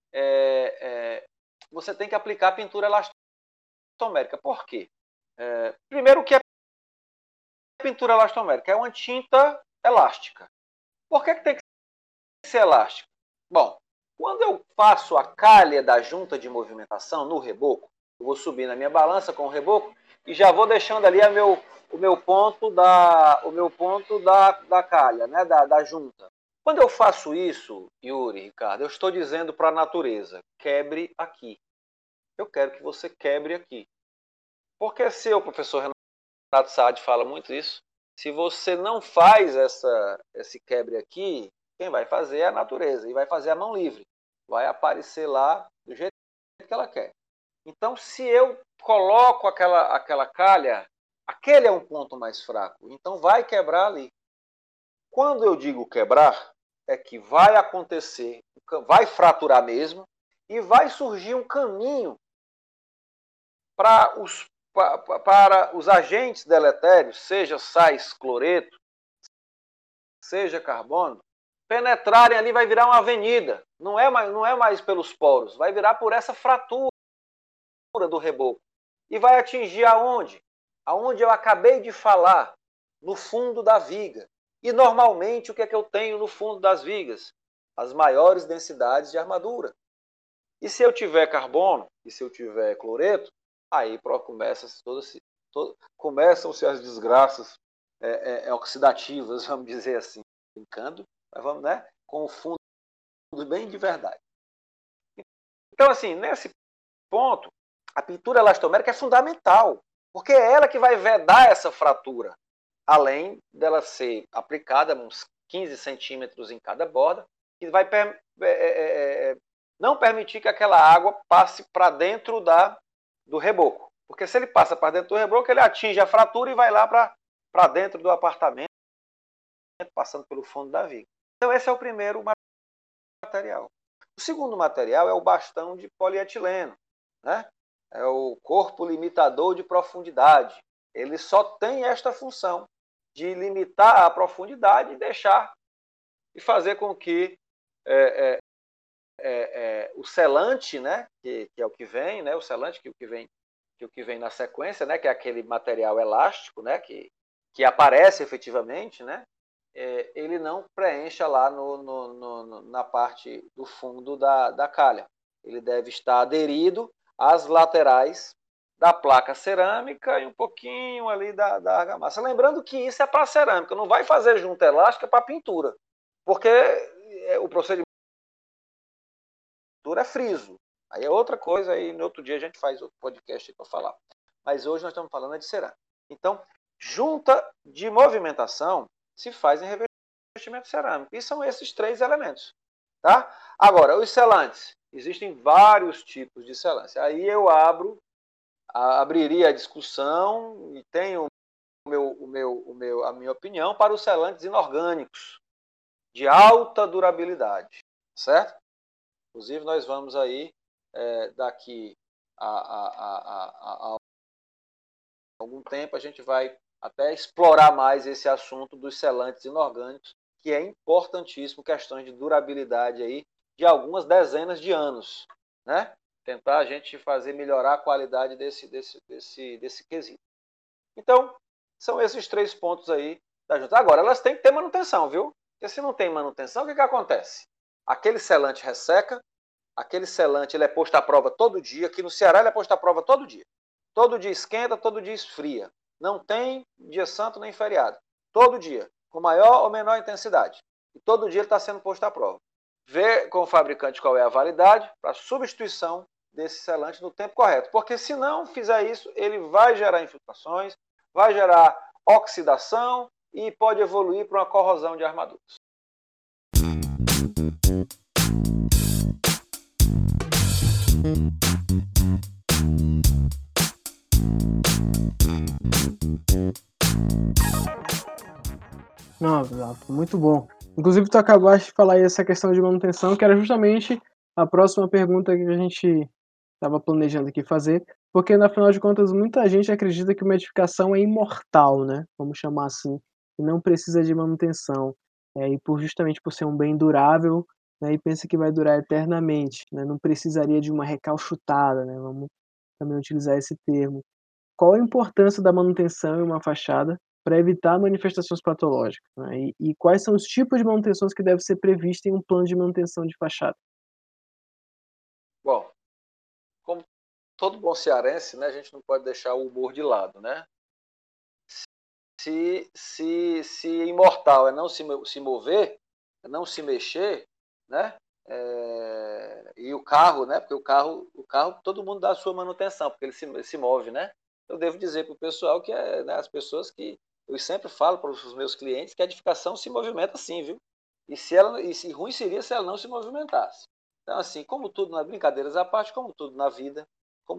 você tem que aplicar a pintura elastomérica. Por quê? Primeiro, o que é pintura elastomérica? É uma tinta elástica. Por que tem que ser elástica? Bom, quando eu faço a calha da junta de movimentação no reboco, eu vou subir na minha balança com o reboco e já vou deixando ali o meu ponto da calha, né, da junta. Quando eu faço isso, Yuri, Ricardo, eu estou dizendo para a natureza, quebre aqui. Eu quero que você quebre aqui. Porque se o professor Renato Saad fala muito isso, se você não faz esse quebre aqui, quem vai fazer é a natureza e vai fazer a mão livre. Vai aparecer lá do jeito que ela quer. Então, se eu coloco aquela calha, aquele é um ponto mais fraco. Então, vai quebrar ali. Quando eu digo quebrar, é que vai acontecer, vai fraturar mesmo, e vai surgir um caminho para os agentes deletérios, seja sais cloreto, seja carbono, penetrarem ali, vai virar uma avenida. Não é mais pelos poros, vai virar por essa fratura do reboco. E vai atingir aonde? Aonde eu acabei de falar, no fundo da viga. E normalmente o que é que eu tenho no fundo das vigas? As maiores densidades de armadura. E se eu tiver carbono, e se eu tiver cloreto, aí começam-se as desgraças oxidativas, vamos dizer assim, brincando, mas vamos, né, com o fundo bem de verdade. Então, assim, nesse ponto, a pintura elastomérica é fundamental, porque é ela que vai vedar essa fratura, além dela ser aplicada uns 15 centímetros em cada borda, que vai não permitir que aquela água passe para dentro do reboco. Porque se ele passa para dentro do reboco, ele atinge a fratura e vai lá para dentro do apartamento, passando pelo fundo da viga. Então esse é o primeiro material. O segundo material é o bastão de polietileno, né? É o corpo limitador de profundidade. Ele só tem esta função de limitar a profundidade e deixar e fazer com que o selante, né, que é o que vem, né, o selante que é o que vem que o que vem na sequência, né, que é aquele material elástico, né, que aparece efetivamente, né, ele não preencha lá na parte do fundo da calha. Ele deve estar aderido às laterais da placa cerâmica e um pouquinho ali da argamassa. Lembrando que isso é para cerâmica, não vai fazer junta elástica para pintura, porque o procedimento é friso. Aí é outra coisa, aí no outro dia a gente faz outro podcast para falar. Mas hoje nós estamos falando de cerâmica. Então, junta de movimentação se faz em revestimento cerâmico. E são esses 3 elementos. Tá? Agora, os selantes. Existem vários tipos de selantes. Aí eu abriria a discussão e tenho a minha opinião para os selantes inorgânicos, de alta durabilidade. Certo? Inclusive, nós vamos aí, daqui a algum tempo, a gente vai até explorar mais esse assunto dos selantes inorgânicos, que é importantíssimo, questões de durabilidade aí, de algumas dezenas de anos, né? Tentar a gente fazer melhorar a qualidade desse quesito. Então, são esses 3 pontos aí da junta. Agora, elas têm que ter manutenção, viu? Porque se não tem manutenção, o que acontece? Aquele selante resseca, aquele selante ele é posto à prova todo dia, aqui no Ceará ele é posto à prova todo dia. Todo dia esquenta, todo dia esfria. Não tem dia santo nem feriado. Todo dia, com maior ou menor intensidade. E todo dia ele está sendo posto à prova. Vê com o fabricante qual é a validade para substituição desse selante no tempo correto. Porque se não fizer isso, ele vai gerar infiltrações, vai gerar oxidação e pode evoluir para uma corrosão de armaduras. Não, muito bom. Inclusive, tu acabaste de falar aí essa questão de manutenção, que era justamente a próxima pergunta que a gente estava planejando aqui fazer, porque, afinal de contas, muita gente acredita que uma edificação é imortal, né? Vamos chamar assim, e não precisa de manutenção. E justamente por ser um bem durável, né, e pensa que vai durar eternamente, né? Não precisaria de uma recalchutada, né? Vamos também utilizar esse termo. Qual a importância da manutenção em uma fachada para evitar manifestações patológicas, né? E quais são os tipos de manutenções que devem ser previstos em um plano de manutenção de fachada? Bom, como todo bom cearense, né, a gente não pode deixar o humor de lado, né? Se imortal é não se mover, é não se mexer, né? E o carro, né? Porque o carro todo mundo dá a sua manutenção, porque ele se move, né? Eu devo dizer para o pessoal que né, as pessoas que eu sempre falo para os meus clientes que a edificação se movimenta sim, viu? E ruim seria se ela não se movimentasse. Então, assim, como tudo nas brincadeiras à parte, como tudo na vida,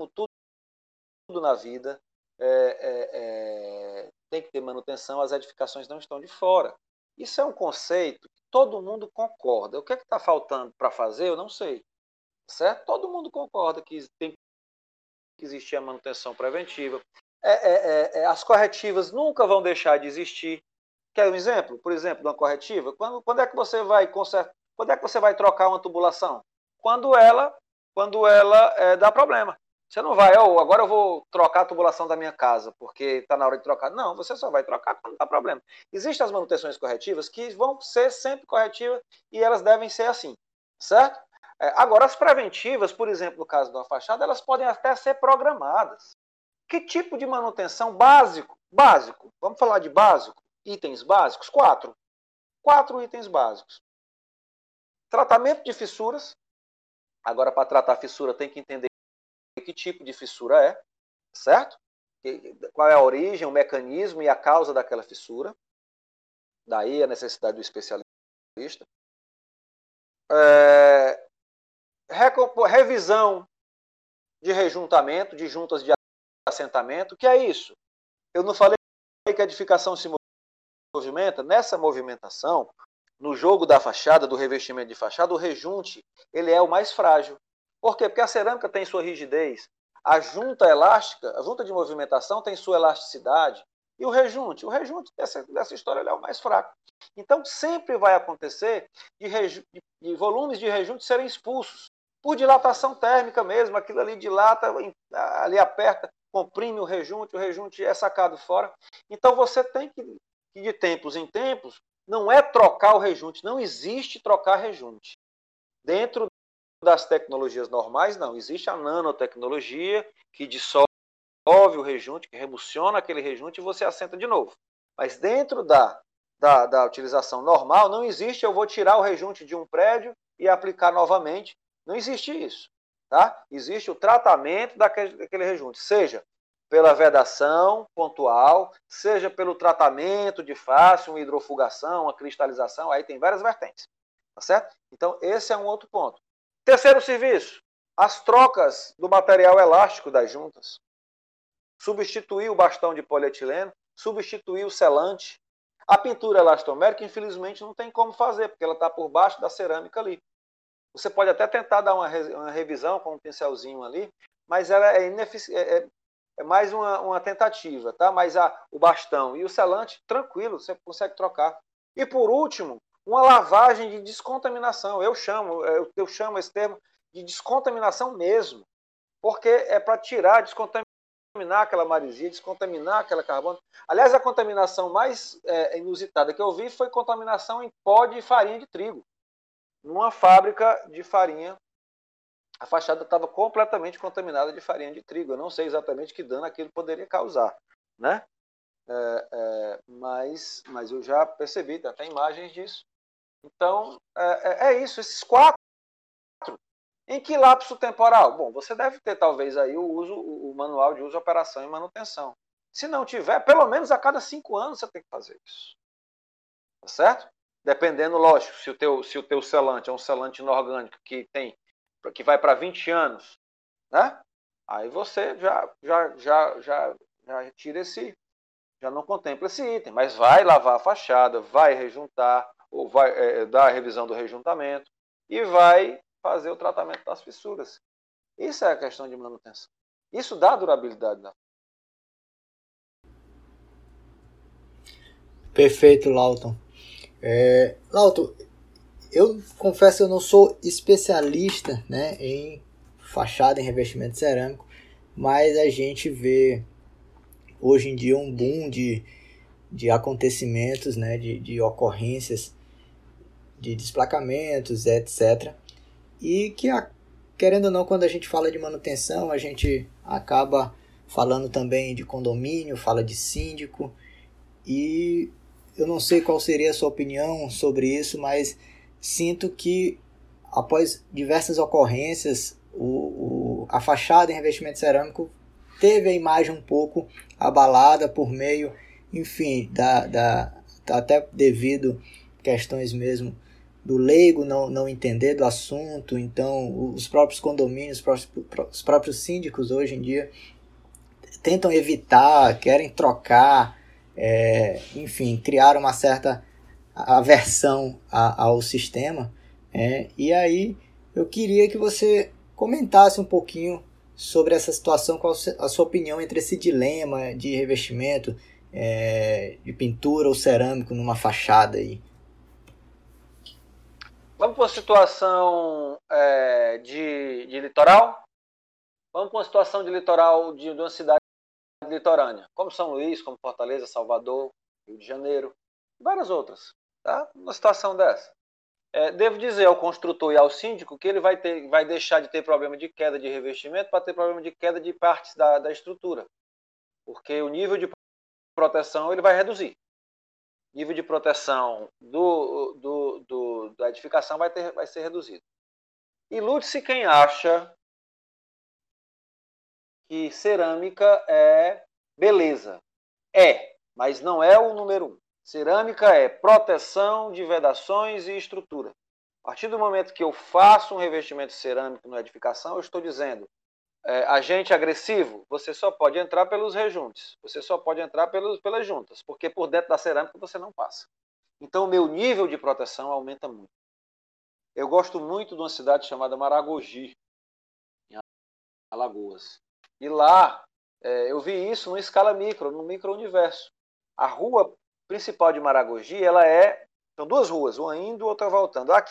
tem que ter manutenção, as edificações não estão de fora. Isso é um conceito que todo mundo concorda. O que é que está faltando para fazer, eu não sei. Certo? Todo mundo concorda que tem que existir a manutenção preventiva. As corretivas nunca vão deixar de existir. Quer um exemplo? Por exemplo, de uma corretiva? Quando é que você vai consertar? Quando é que você vai trocar uma tubulação? Quando ela dá problema. Você não vai, agora eu vou trocar a tubulação da minha casa, porque está na hora de trocar. Não, você só vai trocar quando dá problema. Existem as manutenções corretivas que vão ser sempre corretivas e elas devem ser assim, certo? Agora, as preventivas, por exemplo, no caso de uma fachada, elas podem até ser programadas. Que tipo de manutenção básico? Básico. Vamos falar de básico? Itens básicos? 4 itens básicos. Tratamento de fissuras. Agora, para tratar a fissura, tem que entender que tipo de fissura é, certo? Qual é a origem, o mecanismo e a causa daquela fissura. Daí a necessidade do especialista. Revisão de rejuntamento, de juntas de assentamento. O que é isso? Eu não falei que a edificação se movimenta? Nessa movimentação, no jogo da fachada, do revestimento de fachada, o rejunte ele é o mais frágil. Por quê? Porque a cerâmica tem sua rigidez, a junta elástica, a junta de movimentação tem sua elasticidade, e o rejunte dessa história ele é o mais fraco. Então, sempre vai acontecer de volumes de rejunte serem expulsos, por dilatação térmica mesmo, aquilo ali dilata, ali aperta, comprime o rejunte é sacado fora. Então você tem que, de tempos em tempos, não é trocar o rejunte, não existe trocar rejunte. Dentro das tecnologias normais, não. Existe a nanotecnologia que dissolve o rejunte, que remuciona aquele rejunte e você assenta de novo. Mas dentro da utilização normal, não existe eu vou tirar o rejunte de um prédio e aplicar novamente. Não existe isso. Tá? Existe o tratamento daquele rejunte, seja pela vedação pontual, seja pelo tratamento de face, uma hidrofugação, uma cristalização, aí tem várias vertentes. Tá certo? Então, esse é um outro ponto. Terceiro serviço, as trocas do material elástico das juntas. Substituir o bastão de polietileno, substituir o selante. A pintura elastomérica, infelizmente, não tem como fazer, porque ela está por baixo da cerâmica ali. Você pode até tentar dar uma revisão com um pincelzinho ali, mas ela é mais uma tentativa, tá? Mas o bastão e o selante, tranquilo, você consegue trocar. E por último, uma lavagem de descontaminação. Eu chamo esse termo de descontaminação mesmo, porque é para tirar, descontaminar aquela maresia, descontaminar aquela carbono. Aliás, a contaminação mais inusitada que eu vi foi contaminação em pó de farinha de trigo. Numa fábrica de farinha, a fachada estava completamente contaminada de farinha de trigo. Eu não sei exatamente que dano aquilo poderia causar, né? Mas eu já percebi, tem até imagens disso. Então, é isso, esses 4. Em que lapso temporal? Bom, você deve ter talvez aí o manual de uso, operação e manutenção. Se não tiver, pelo menos a cada 5 anos você tem que fazer isso. Tá certo? Dependendo, lógico, se o teu selante é um selante inorgânico que vai para 20 anos, né? Aí você já retira já não contempla esse item, mas vai lavar a fachada, vai rejuntar, ou vai dar a revisão do rejuntamento e vai fazer o tratamento das fissuras. Isso é a questão de manutenção. Isso dá durabilidade. Perfeito, Lauton. Lauton, eu confesso que eu não sou especialista, né, em fachada, em revestimento cerâmico, mas a gente vê hoje em dia um boom de acontecimentos, né, de ocorrências, de desplacamentos, etc. E que, querendo ou não, quando a gente fala de manutenção, a gente acaba falando também de condomínio, fala de síndico, e eu não sei qual seria a sua opinião sobre isso, mas sinto que após diversas ocorrências, a fachada em revestimento cerâmico teve a imagem um pouco abalada por meio, enfim, até devido questões mesmo do leigo não entender do assunto. Então os próprios condomínios, os próprios síndicos hoje em dia tentam evitar, querem trocar, enfim, criar uma certa aversão ao sistema. E aí eu queria que você comentasse um pouquinho sobre essa situação, qual a sua opinião entre esse dilema de revestimento de pintura ou cerâmico numa fachada aí. Vamos para uma situação de litoral? Vamos para uma situação de litoral de uma cidade litorânea, como São Luís, como Fortaleza, Salvador, Rio de Janeiro, e várias outras. Tá? Uma situação dessa. Devo dizer ao construtor e ao síndico que ele vai deixar de ter problema de queda de revestimento para ter problema de queda de partes da estrutura. Porque o nível de proteção ele vai reduzir. O nível de proteção da edificação vai ser reduzido. Ilude-se quem acha que cerâmica é beleza. Mas não é o número 1. Cerâmica é proteção de vedações e estrutura. A partir do momento que eu faço um revestimento cerâmico na edificação, eu estou dizendo, agente agressivo, você só pode entrar pelos rejuntes, você só pode entrar pelas juntas, porque por dentro da cerâmica você não passa. Então o meu nível de proteção aumenta muito. Eu gosto muito de uma cidade chamada Maragogi, em Alagoas. E lá eu vi isso numa escala micro, no micro-universo. A rua principal de Maragogi, são 2 ruas, uma indo e outra voltando. Aqui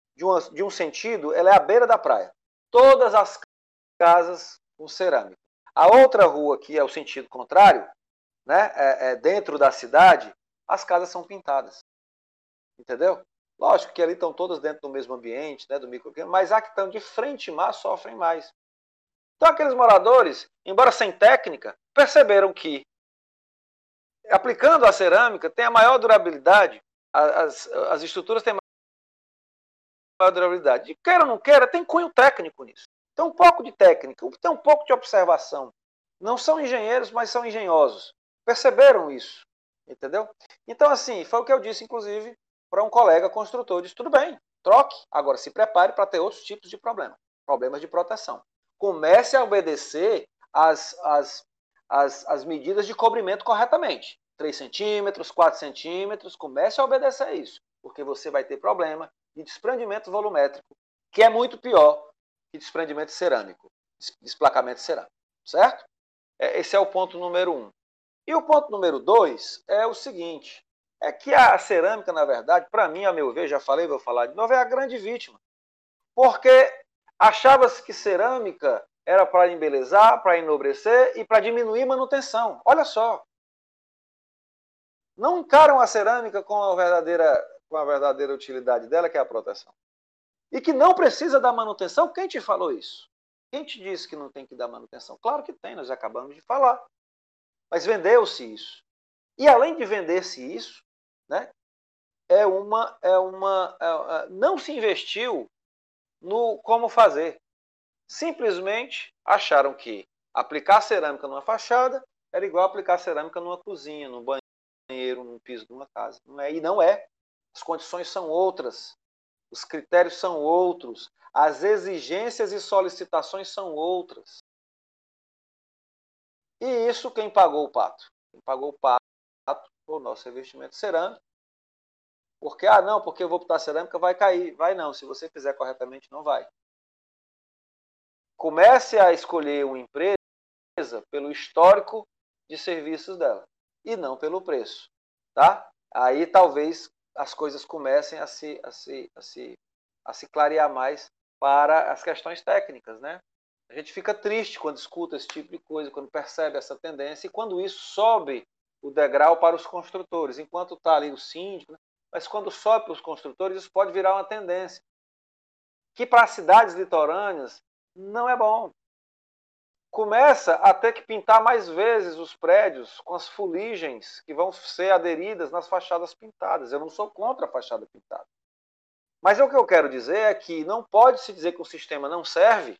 de um sentido, ela é à beira da praia. Todas as casas com cerâmica. A outra rua, que é o sentido contrário, né, dentro da cidade, as casas são pintadas. Entendeu? Lógico que ali estão todas dentro do mesmo ambiente, né, do microclima, mas a que estão de frente mar sofrem mais. Então aqueles moradores, embora sem técnica, perceberam que aplicando a cerâmica tem a maior durabilidade, as estruturas têm maior durabilidade. E queira ou não queira, tem cunho técnico nisso. Tem um pouco de técnica, tem um pouco de observação. Não são engenheiros, mas são engenhosos. Perceberam isso, entendeu? Então, assim, foi o que eu disse, inclusive, para um colega construtor. Disse, tudo bem, troque. Agora, se prepare para ter outros tipos de problemas. Problemas de proteção. Comece a obedecer as medidas de cobrimento corretamente. 3 centímetros, 4 centímetros, comece a obedecer isso. Porque você vai ter problema de desprendimento volumétrico, que é muito pior que desprendimento cerâmico, desplacamento cerâmico, certo? Esse é o ponto número 1. E o ponto número 2 é o seguinte, é que a cerâmica, na verdade, para mim, a meu ver, já falei, vou falar de novo, é a grande vítima. Porque achava-se que cerâmica era para embelezar, para enobrecer e para diminuir manutenção. Olha só. Não encaram a cerâmica com a verdadeira utilidade dela, que é a proteção. E que não precisa da manutenção. Quem te falou isso? Quem te disse que não tem que dar manutenção? Claro que tem, nós acabamos de falar. Mas vendeu-se isso. E além de vender-se isso, né, não se investiu no como fazer. Simplesmente acharam que aplicar cerâmica numa fachada era igual aplicar cerâmica numa cozinha, num banheiro, num piso de uma casa. Não é, e não é. As condições são outras. Os critérios são outros. As exigências e solicitações são outras. E isso quem pagou o pato? Quem pagou o pato foi o nosso revestimento cerâmico. Porque, não, porque eu vou botar cerâmica, vai cair. Vai não, se você fizer corretamente, não vai. Comece a escolher uma empresa pelo histórico de serviços dela e não pelo preço. Tá? Aí talvez as coisas comecem a se clarear mais para as questões técnicas, né? A gente fica triste quando escuta esse tipo de coisa, quando percebe essa tendência e quando isso sobe o degrau para os construtores. Enquanto está ali o síndico, né? Mas quando sobe para os construtores, isso pode virar uma tendência. Que para as cidades litorâneas não é bom. Começa a ter que pintar mais vezes os prédios com as fuligens que vão ser aderidas nas fachadas pintadas. Eu não sou contra a fachada pintada. Mas o que eu quero dizer é que não pode se dizer que o sistema não serve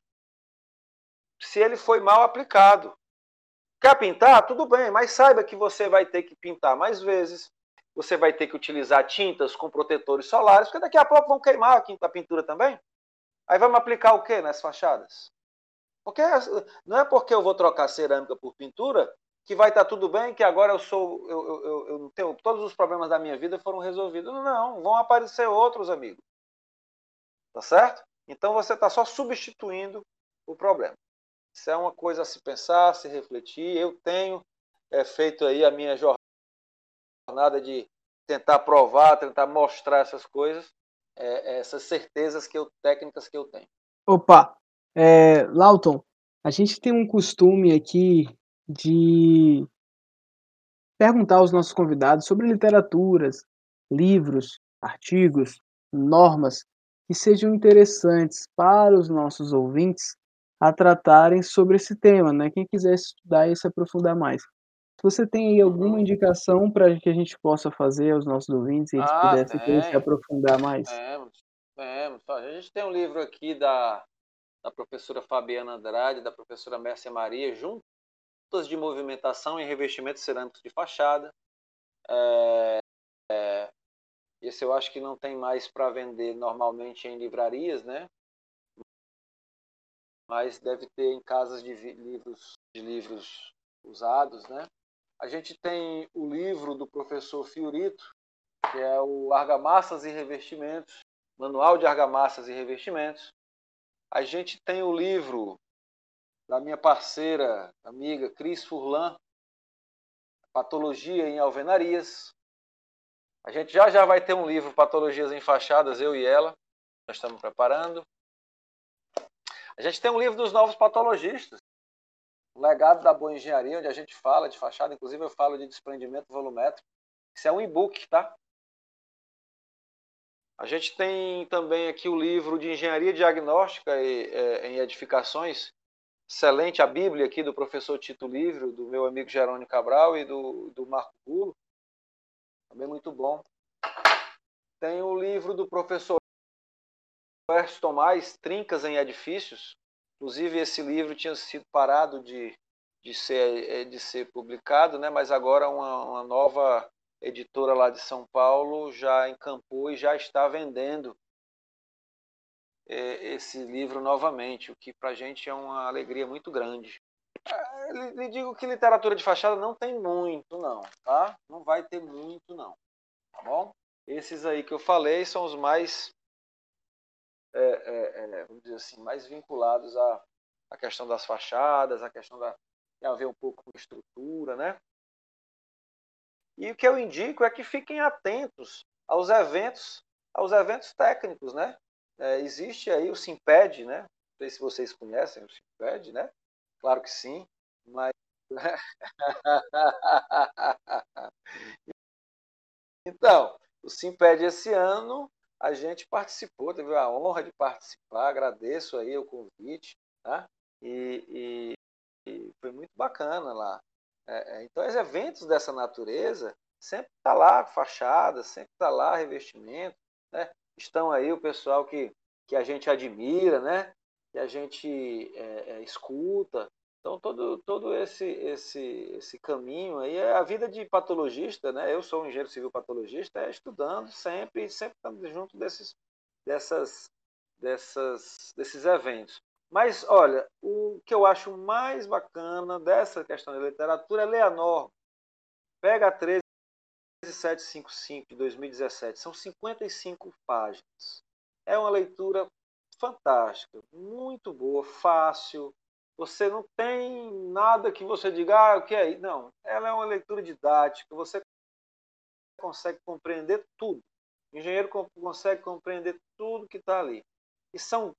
se ele foi mal aplicado. Quer pintar? Tudo bem, mas saiba que você vai ter que pintar mais vezes, você vai ter que utilizar tintas com protetores solares, porque daqui a pouco vão queimar a pintura também. Aí vamos aplicar o quê nas fachadas? Porque não é porque eu vou trocar cerâmica por pintura que vai estar tudo bem, que agora eu não tenho, todos os problemas da minha vida foram resolvidos. Não, vão aparecer outros, amigos. Tá certo? Então você está só substituindo o problema. Isso é uma coisa a se pensar, a se refletir. Eu tenho feito aí a minha jornada de tentar provar, tentar mostrar essas coisas, essas certezas técnicas que eu tenho. Opa, Lauton, a gente tem um costume aqui de perguntar aos nossos convidados sobre literaturas, livros, artigos, normas que sejam interessantes para os nossos ouvintes a tratarem sobre esse tema, né? Quem quiser estudar e se aprofundar mais. Se você tem aí alguma indicação para que a gente possa fazer aos nossos ouvintes e eles pudessem se aprofundar mais? Temos. A gente tem um livro aqui da professora Fabiana Andrade, da professora Mércia Maria, Juntas de Movimentação e Revestimentos Cerâmicos de Fachada. Esse eu acho que não tem mais para vender normalmente em livrarias, né? Mas deve ter em casas de livros usados, né? A gente tem o livro do professor Fiorito, que é o Argamassas e Revestimentos, Manual de Argamassas e Revestimentos. A gente tem o livro da minha parceira, amiga Cris Furlan, Patologia em Alvenarias. A gente já vai ter um livro, Patologias em Fachadas, eu e ela. Nós estamos preparando. A gente tem um livro dos novos patologistas. O legado da boa engenharia, onde a gente fala de fachada, inclusive eu falo de desprendimento volumétrico. Isso é um e-book, tá? A gente tem também aqui o livro de Engenharia Diagnóstica em Edificações, excelente, a Bíblia aqui do professor Tito Livre, do meu amigo Jerônimo Cabral e do Marco Gulo, também muito bom. Tem o livro do professor Ernesto Tomás, Trincas em Edifícios. Inclusive, esse livro tinha sido parado de ser publicado, né? Mas agora uma nova editora lá de São Paulo já encampou e já está vendendo esse livro novamente, o que para a gente é uma alegria muito grande. Lhe digo que literatura de fachada não tem muito, não, tá? Não vai ter muito, não, tá bom? Esses aí que eu falei são os mais, vamos dizer assim, mais vinculados à questão das fachadas, à questão tem a ver um pouco com estrutura, né? E o que eu indico é que fiquem atentos aos eventos técnicos, né? Existe aí o Simped, né? Não sei se vocês conhecem o Simped, né? Claro que sim, mas então, o Simped esse ano a gente participou, teve a honra de participar, agradeço aí o convite, tá? E foi muito bacana lá. Então, os eventos dessa natureza sempre está lá fachada, sempre está lá revestimento, né? Estão aí o pessoal que a gente admira, né? Que a gente escuta. Então, todo esse caminho aí é a vida de patologista, né? Eu sou um engenheiro civil patologista, estudando sempre estando junto desses eventos. Mas, olha, o que eu acho mais bacana dessa questão da literatura é ler a norma. Pega a 13755 de 2017, são 55 páginas. É uma leitura fantástica, muito boa, fácil. Você não tem nada que você diga, o que é isso? Não, ela é uma leitura didática, você consegue compreender tudo. O engenheiro consegue compreender tudo que está ali. E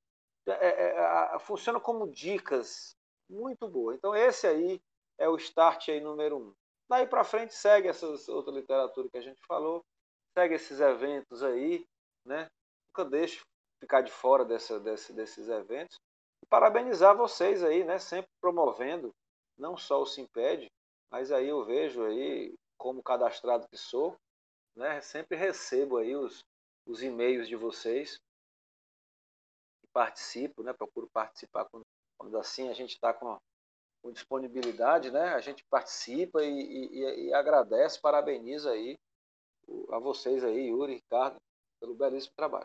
funciona como dicas muito boas. Então, esse aí é o start aí número 1. Daí para frente, segue essa outra literatura que a gente falou, segue esses eventos aí, né? Nunca deixe ficar de fora desses eventos. E parabenizar vocês aí, né? Sempre promovendo, não só o Simped, mas aí eu vejo aí, como cadastrado que sou, né? Sempre recebo aí os e-mails de vocês e participo, né? Procuro participar quando assim a gente está com disponibilidade, né? A gente participa e agradece, parabeniza aí a vocês aí, Yuri, Ricardo, pelo belíssimo trabalho.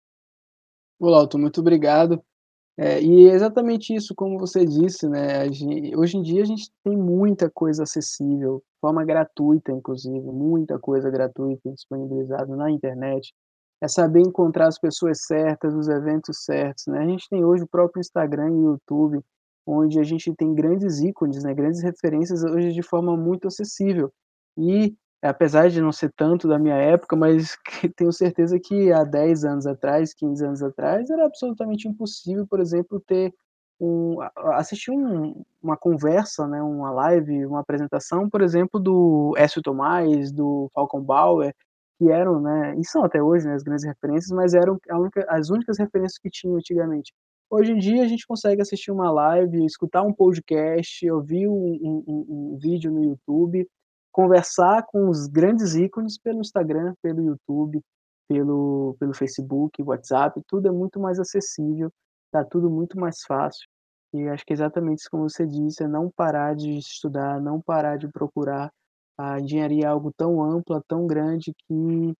Olá, Alto, muito obrigado. E é exatamente isso, como você disse, né? Hoje em dia a gente tem muita coisa acessível, de forma gratuita, inclusive, muita coisa gratuita disponibilizada na internet. É saber encontrar as pessoas certas, os eventos certos, né? A gente tem hoje o próprio Instagram e YouTube, onde a gente tem grandes ícones, né? Grandes referências hoje de forma muito acessível. E apesar de não ser tanto da minha época, mas que tenho certeza que há 10 anos atrás, 15 anos atrás, era absolutamente impossível, por exemplo, ter assistir uma conversa, né, uma live, uma apresentação, por exemplo, do Écio Tomás, do Falcon Bauer, que eram, né, e são até hoje, né, as grandes referências, mas eram as únicas referências que tinham antigamente. Hoje em dia a gente consegue assistir uma live, escutar um podcast, ouvir um vídeo no YouTube, conversar com os grandes ícones pelo Instagram, pelo YouTube, pelo Facebook, WhatsApp, tudo é muito mais acessível, tá tudo muito mais fácil. E acho que é exatamente isso como você disse, é não parar de estudar, não parar de procurar. A engenharia é algo tão ampla, tão grande que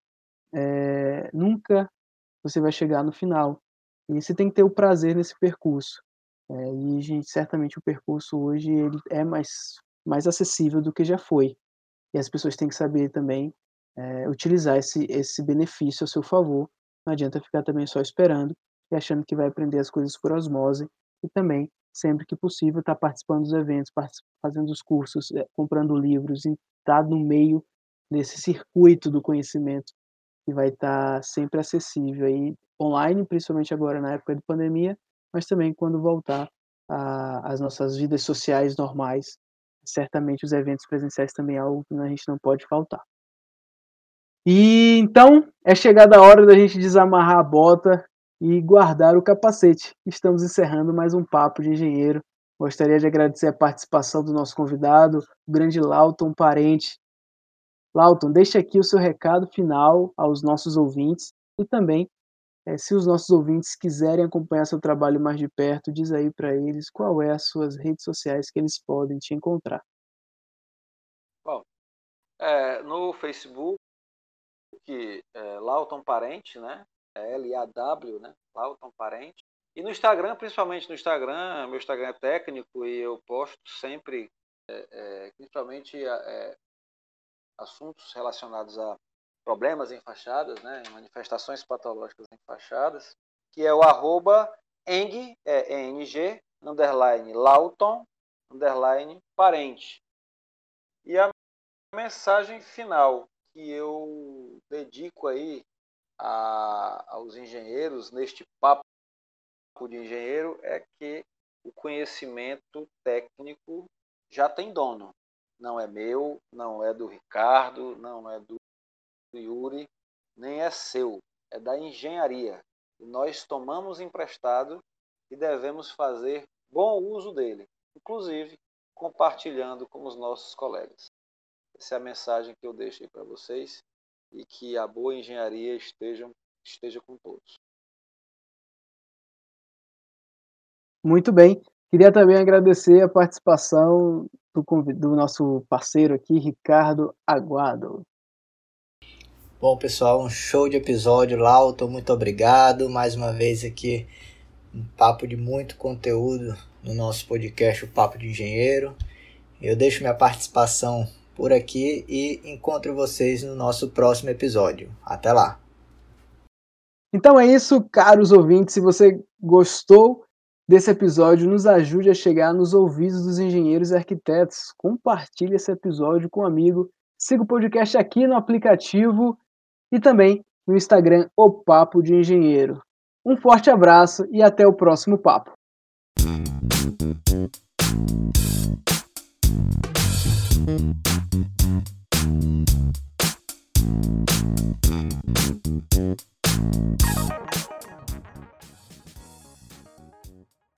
nunca você vai chegar no final. E você tem que ter o prazer nesse percurso. E gente, certamente o percurso hoje ele é mais acessível do que já foi. E as pessoas têm que saber também utilizar esse benefício a seu favor. Não adianta ficar também só esperando e achando que vai aprender as coisas por osmose. E também, sempre que possível, estar participando dos eventos, fazendo os cursos, comprando livros, e estar no meio desse circuito do conhecimento que vai estar sempre acessível aí online, principalmente agora na época de pandemia, mas também quando voltar as nossas vidas sociais normais. Certamente os eventos presenciais também é algo que a gente não pode faltar. E então é chegada a hora da gente desamarrar a bota e guardar o capacete. Estamos encerrando mais um Papo de Engenheiro. Gostaria de agradecer a participação do nosso convidado, o grande Lauton Parente. Lauton, deixe aqui o seu recado final aos nossos ouvintes e também, se os nossos ouvintes quiserem acompanhar seu trabalho mais de perto, diz aí para eles qual é as suas redes sociais que eles podem te encontrar. Bom, no Facebook, Lauton Parente, né? L-A-W, né? Lauton Parente. E no Instagram, principalmente no Instagram, meu Instagram é técnico e eu posto sempre, principalmente assuntos relacionados a problemas em fachadas, né? Manifestações patológicas em fachadas, que é o @eng, ENG, Lauton, Parente. E a mensagem final que eu dedico aí aos engenheiros neste papo de engenheiro é que o conhecimento técnico já tem dono. Não é meu, não é do Ricardo, não é do Yuri, nem é seu. É da engenharia. E nós tomamos emprestado e devemos fazer bom uso dele, inclusive compartilhando com os nossos colegas. Essa é a mensagem que eu deixo aí para vocês e que a boa engenharia esteja com todos. Muito bem. Queria também agradecer a participação do nosso parceiro aqui, Ricardo Aguado. Bom, pessoal, um show de episódio, Lauton, muito obrigado. Mais uma vez aqui, um papo de muito conteúdo no nosso podcast, o Papo de Engenheiro. Eu deixo minha participação por aqui e encontro vocês no nosso próximo episódio. Até lá! Então é isso, caros ouvintes. Se você gostou desse episódio, nos ajude a chegar nos ouvidos dos engenheiros e arquitetos. Compartilhe esse episódio com um amigo. Siga o podcast aqui no aplicativo e também no Instagram, O Papo de Engenheiro. Um forte abraço e até o próximo papo.